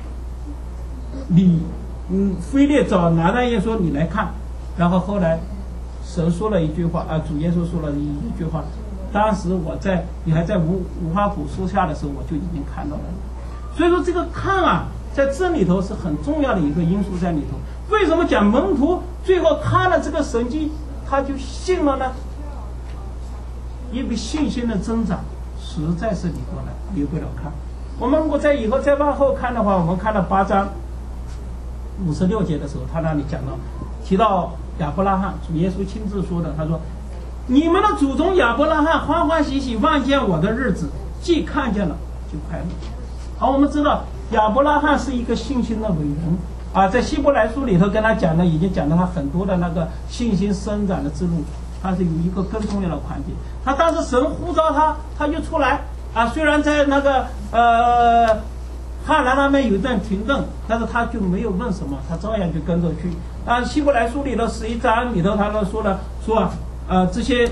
腓利找拿但业说你来看。然后后来神说了一句话啊，主耶稣说了一句话， 当时你还在无花果树下的时候，我就已经看到了。所以说这个看啊，在这里头是很重要的一个因素在里头。为什么讲门徒最后看了这个神迹，他就信了呢？因为信心的增长实在是离不了看。我们如果以后再往后看的话，我们看到8章56节的时候，他那里提到亚伯拉罕，主耶稣亲自说的，他说：“你们的祖宗亚伯拉罕欢欢喜喜望见我的日子，既看见了就快乐。”好，我们知道亚伯拉罕是一个信心的伟人啊，在希伯来书里头跟他已经讲了他很多的那个信心生长的之路，他是有一个更重要的环节。他当时神呼召他就出来啊，虽然在那个汉兰那边有一段停顿，但是他就没有问什么，他照样就跟着去。希伯来书里的11章里头，他说这些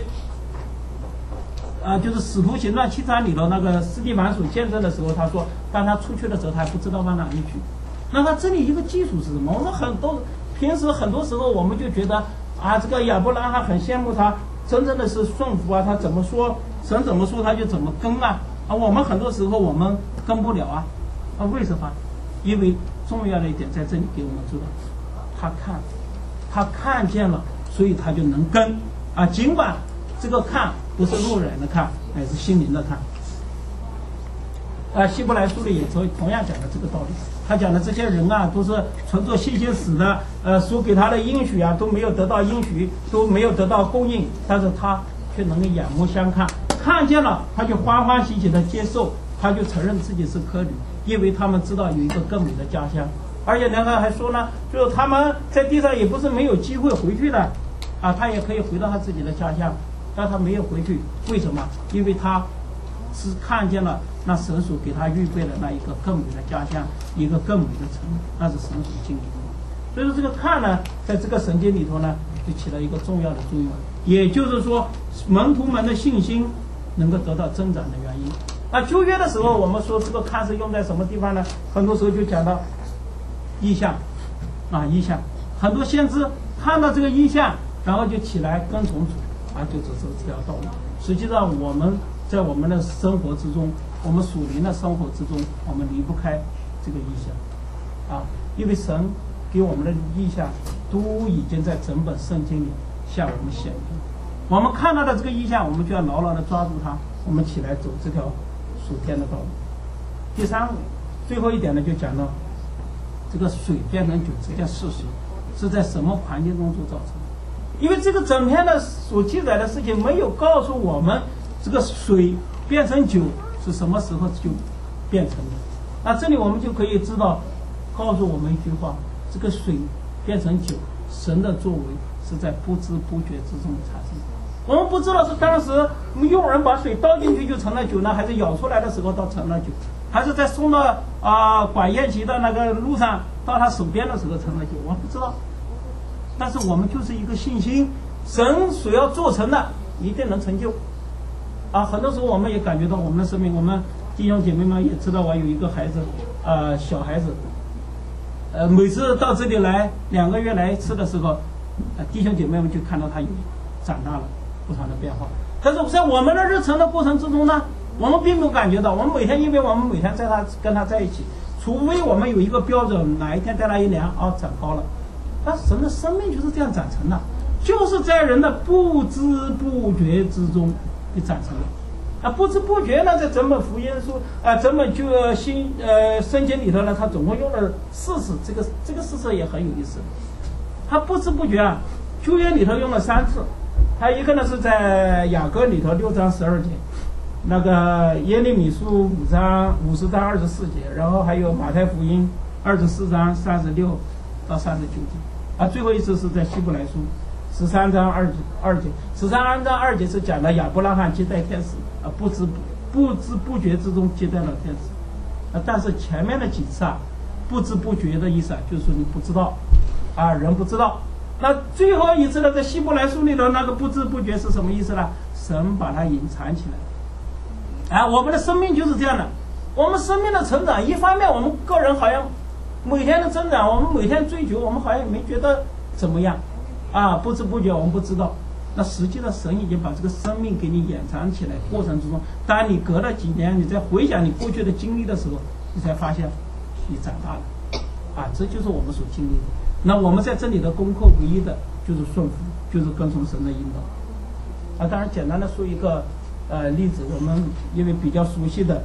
就是使徒行传7章里头那个斯蒂凡所见证的时候，他说当他出去的时候，他还不知道往哪里去。那他这里一个基础是什么？我们平时很多时候我们就觉得这个亚伯拉罕很羡慕他，真正的是顺服啊，他怎么说神怎么说他就怎么跟啊。我们很多时候我们跟不了啊。为什么？因为重要的一点在这里给我们知道，他看见了，所以他就能跟啊。尽管这个看不是肉眼的看，乃是心灵的看。希伯来书里也同样讲了这个道理。他讲的这些人啊，都是存着信心死的，所给他的应许啊，都没有得到应许，都没有得到供应，但是他却能够眼目相看，看见了，他就欢欢喜喜的接受，他就承认自己是客旅，因为他们知道有一个更美的家乡。而且呢，他还说呢，就是他们在地上也不是没有机会回去的他也可以回到他自己的家乡，但他没有回去，为什么？因为他是看见了那神所给他预备的那一个更美的家乡，一个更美的城，那是神所经营的。所以说这个看呢，在这个圣经里头呢，就起了一个重要的作用。也就是说，门徒们的信心能够得到增长的原因。旧约的时候，我们说这个看是用在什么地方呢？很多时候就讲到异象异象。很多先知看到这个异象，然后就起来跟从主就走这条道路。实际上我们在我们的生活之中，我们属灵的生活之中，我们离不开这个意象因为神给我们的意象都已经在整本圣经里向我们显明。我们看到的这个意象，我们就要牢牢的抓住它，我们起来走这条属天的道路。第三，最后一点呢，就讲到这个水变成酒这件事实是在什么环境中所造成的。因为这个整篇的所记载的事情没有告诉我们这个水变成酒是什么时候就变成的。那这里我们就可以知道，告诉我们一句话：这个水变成酒，神的作为是在不知不觉之中产生。我们不知道是当时佣人把水倒进去就成了酒呢，还是舀出来的时候倒成了酒，还是在送到管宴席的那个路上到他手边的时候成了酒，我不知道。但是我们就是一个信心，神所要做成的一定能成就很多时候我们也感觉到我们的生命，我们弟兄姐妹们也知道，我有一个孩子小孩子每次到这里来2个月来一次的时候，弟兄姐妹们就看到他有长大了不同的变化。但是在我们的日常的过程之中呢，我们并没有感觉到。我们每天，因为我们每天跟他在一起，除非我们有一个标准，哪一天带他一量长高了。但神的生命就是这样长成的，就是在人的不知不觉之中就长成了。不知不觉呢，在整本福音书整本圣经里头呢，他总共用了4次，这个4次也很有意思。他不知不觉旧约里头用了3次，他一个呢是在雅歌里头6章12节，那个耶利米书50章24节，然后还有马太福音24章36到39节，最后一次是在希伯来书13章2节，13章2节是讲的亚伯拉罕接待天使，不知不觉之中接待了天使，但是前面的几次不知不觉的意思就是说你不知道人不知道。那最后一次呢，在希伯来书里的那个不知不觉是什么意思呢？神把它隐藏起来。我们的生命就是这样的，我们生命的成长，一方面我们个人好像每天的增长，我们每天追求，我们好像也没觉得怎么样不知不觉我们不知道。 那实际上神已经把这个生命给你掩藏起来。过程之中，当你隔了几年，你在回想你过去的经历的时候，你才发现你长大了。这就是我们所经历的。那我们在这里的功课唯一的就是顺服，就是跟从神的引导。当然简单的说一个例子，我们因为比较熟悉的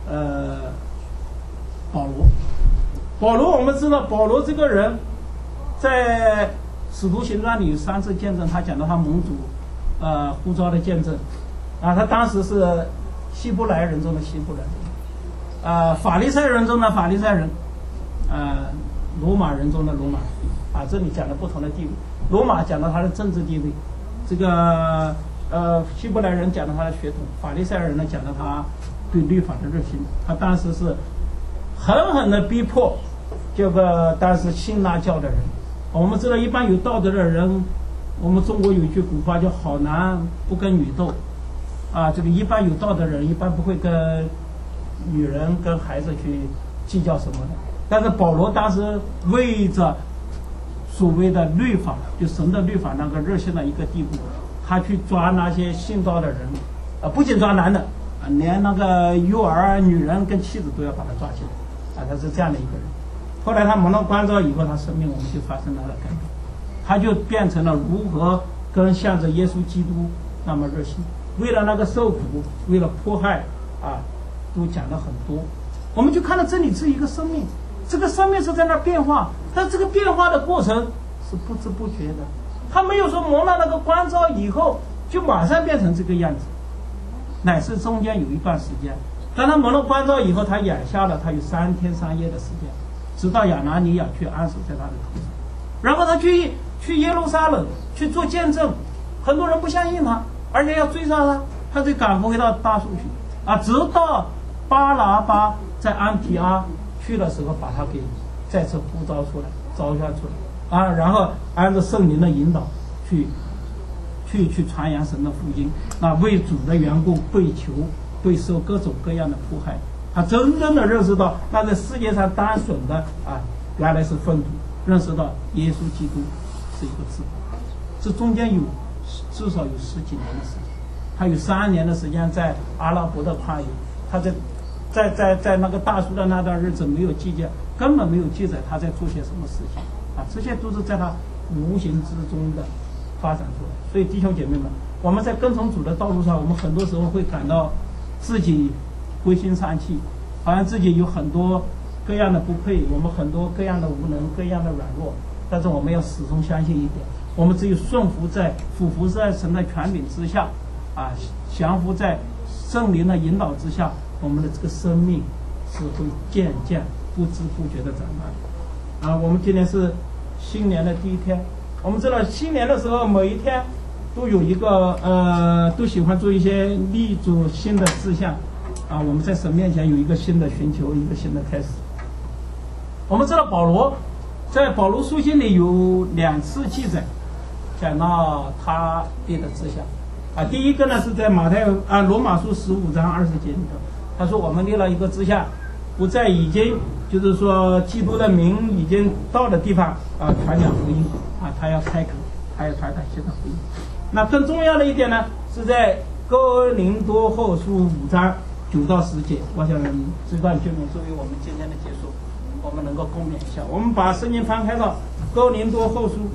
保罗，我们知道保罗这个人在使徒行传里有3次见证，他讲到他蒙主呼召的见证。他当时是希伯来人中的希伯来人，法利赛人中的法利赛人，罗马人中的罗马人。这里讲了不同的地位。罗马讲到他的政治地位，这个希伯来人讲到他的血统，法利赛人呢讲到他对律法的热心。他当时是狠狠的逼迫这个当时信那教的人。我们知道一般有道德的人，我们中国有一句古话叫好男不跟女斗。这个一般有道德的人一般不会跟女人跟孩子去计较什么的。但是保罗当时为着所谓的律法，就神的律法那个热心的一个地步，他去抓那些信道的人，不仅抓男的，连那个幼儿、女人跟妻子都要把他抓起来。他是这样的一个人。后来他蒙了光照以后，他生命我们就发生了改变，他就变成了如何跟向着耶稣基督那么热心，为了那个受苦，为了迫害都讲了很多。我们就看到这里是一个生命，这个生命是在那变化，但这个变化的过程是不知不觉的。他没有说蒙了那个光照以后就马上变成这个样子，乃是中间有一段时间。当他蒙了光照以后，他眼下了他有3天3夜的时间，直到亚拿尼亚去安守在他的头上。然后他去耶路撒冷去做见证，很多人不相信他，而且要追杀他，他就赶回到大树去直到巴拿巴在安提阿去的时候，把他给再次呼召出来，召唤出来然后按照圣灵的引导去传扬神的福音。为主的缘故被囚，被受各种各样的迫害。他真正的认识到，他在世界上单纯的原来是粪土，认识到耶稣基督是一个至宝。这中间至少有10几年的时间，他有3年的时间在阿拉伯的旷野，他在那个大树的那段日子没有记载，根本没有记载他在做些什么事情这些都是在他无形之中的发展出来。所以弟兄姐妹们，我们在跟从主的道路上，我们很多时候会感到自己灰心丧气，好像自己有很多各样的不配，我们很多各样的无能，各样的软弱。但是我们要始终相信一点，我们只有顺服在俯伏在神的权柄之下降服在圣灵的引导之下，我们的这个生命是会渐渐不知不觉的长大。我们今天是新年的第一天，我们知道新年的时候每一天都有一个都喜欢做一些立足新的志向我们在神面前有一个新的寻求，一个新的开始。我们知道保罗在保罗书信里有2次记载讲到他立的志向第一个呢是在罗马书15章20节里头，他说我们立了一个志向，不在已经就是说基督的名已经到的地方传讲福音他要开口，他要传讲新的福音。那更重要的一点呢是在哥林多后书5章9到10节，我想这段经文作为我们今天的结束，我们能够共勉一下。我们把圣经翻开到哥林多后书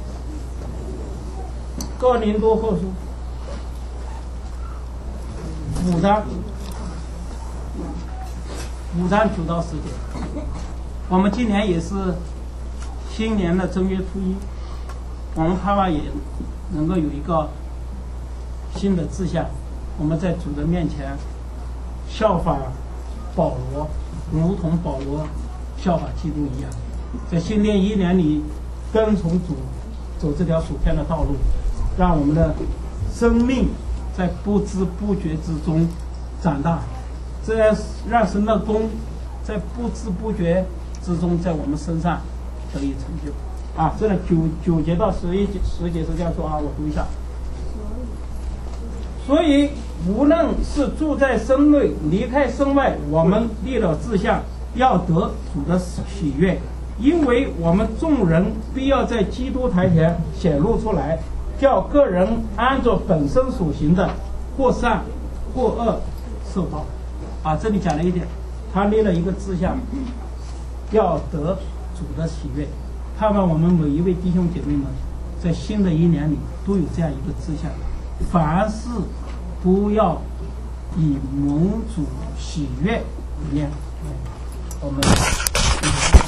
5章9到10节。我们今年也是新年的正月初一，我们盼望也能够有一个新的志向，我们在主的面前效法保罗，如同保罗效法基督一样，在新的1年里跟从主走这条属天的道路，让我们的生命在不知不觉之中长大，这样让神的功在不知不觉之中在我们身上得以成就这里9节到10节是这样说我读一下。所以无论是住在身内离开身外，我们立了志向，要得主的喜悦，因为我们众人必要在基督台前显露出来， 叫个人按照本身所行的，或善或恶受报。啊，这里讲了一点，他列了一个志向，要得主的喜悦。盼望我们每一位弟兄姐妹们，在新的一年里都有这样一个志向，凡事都要以蒙主喜悦为念。我们。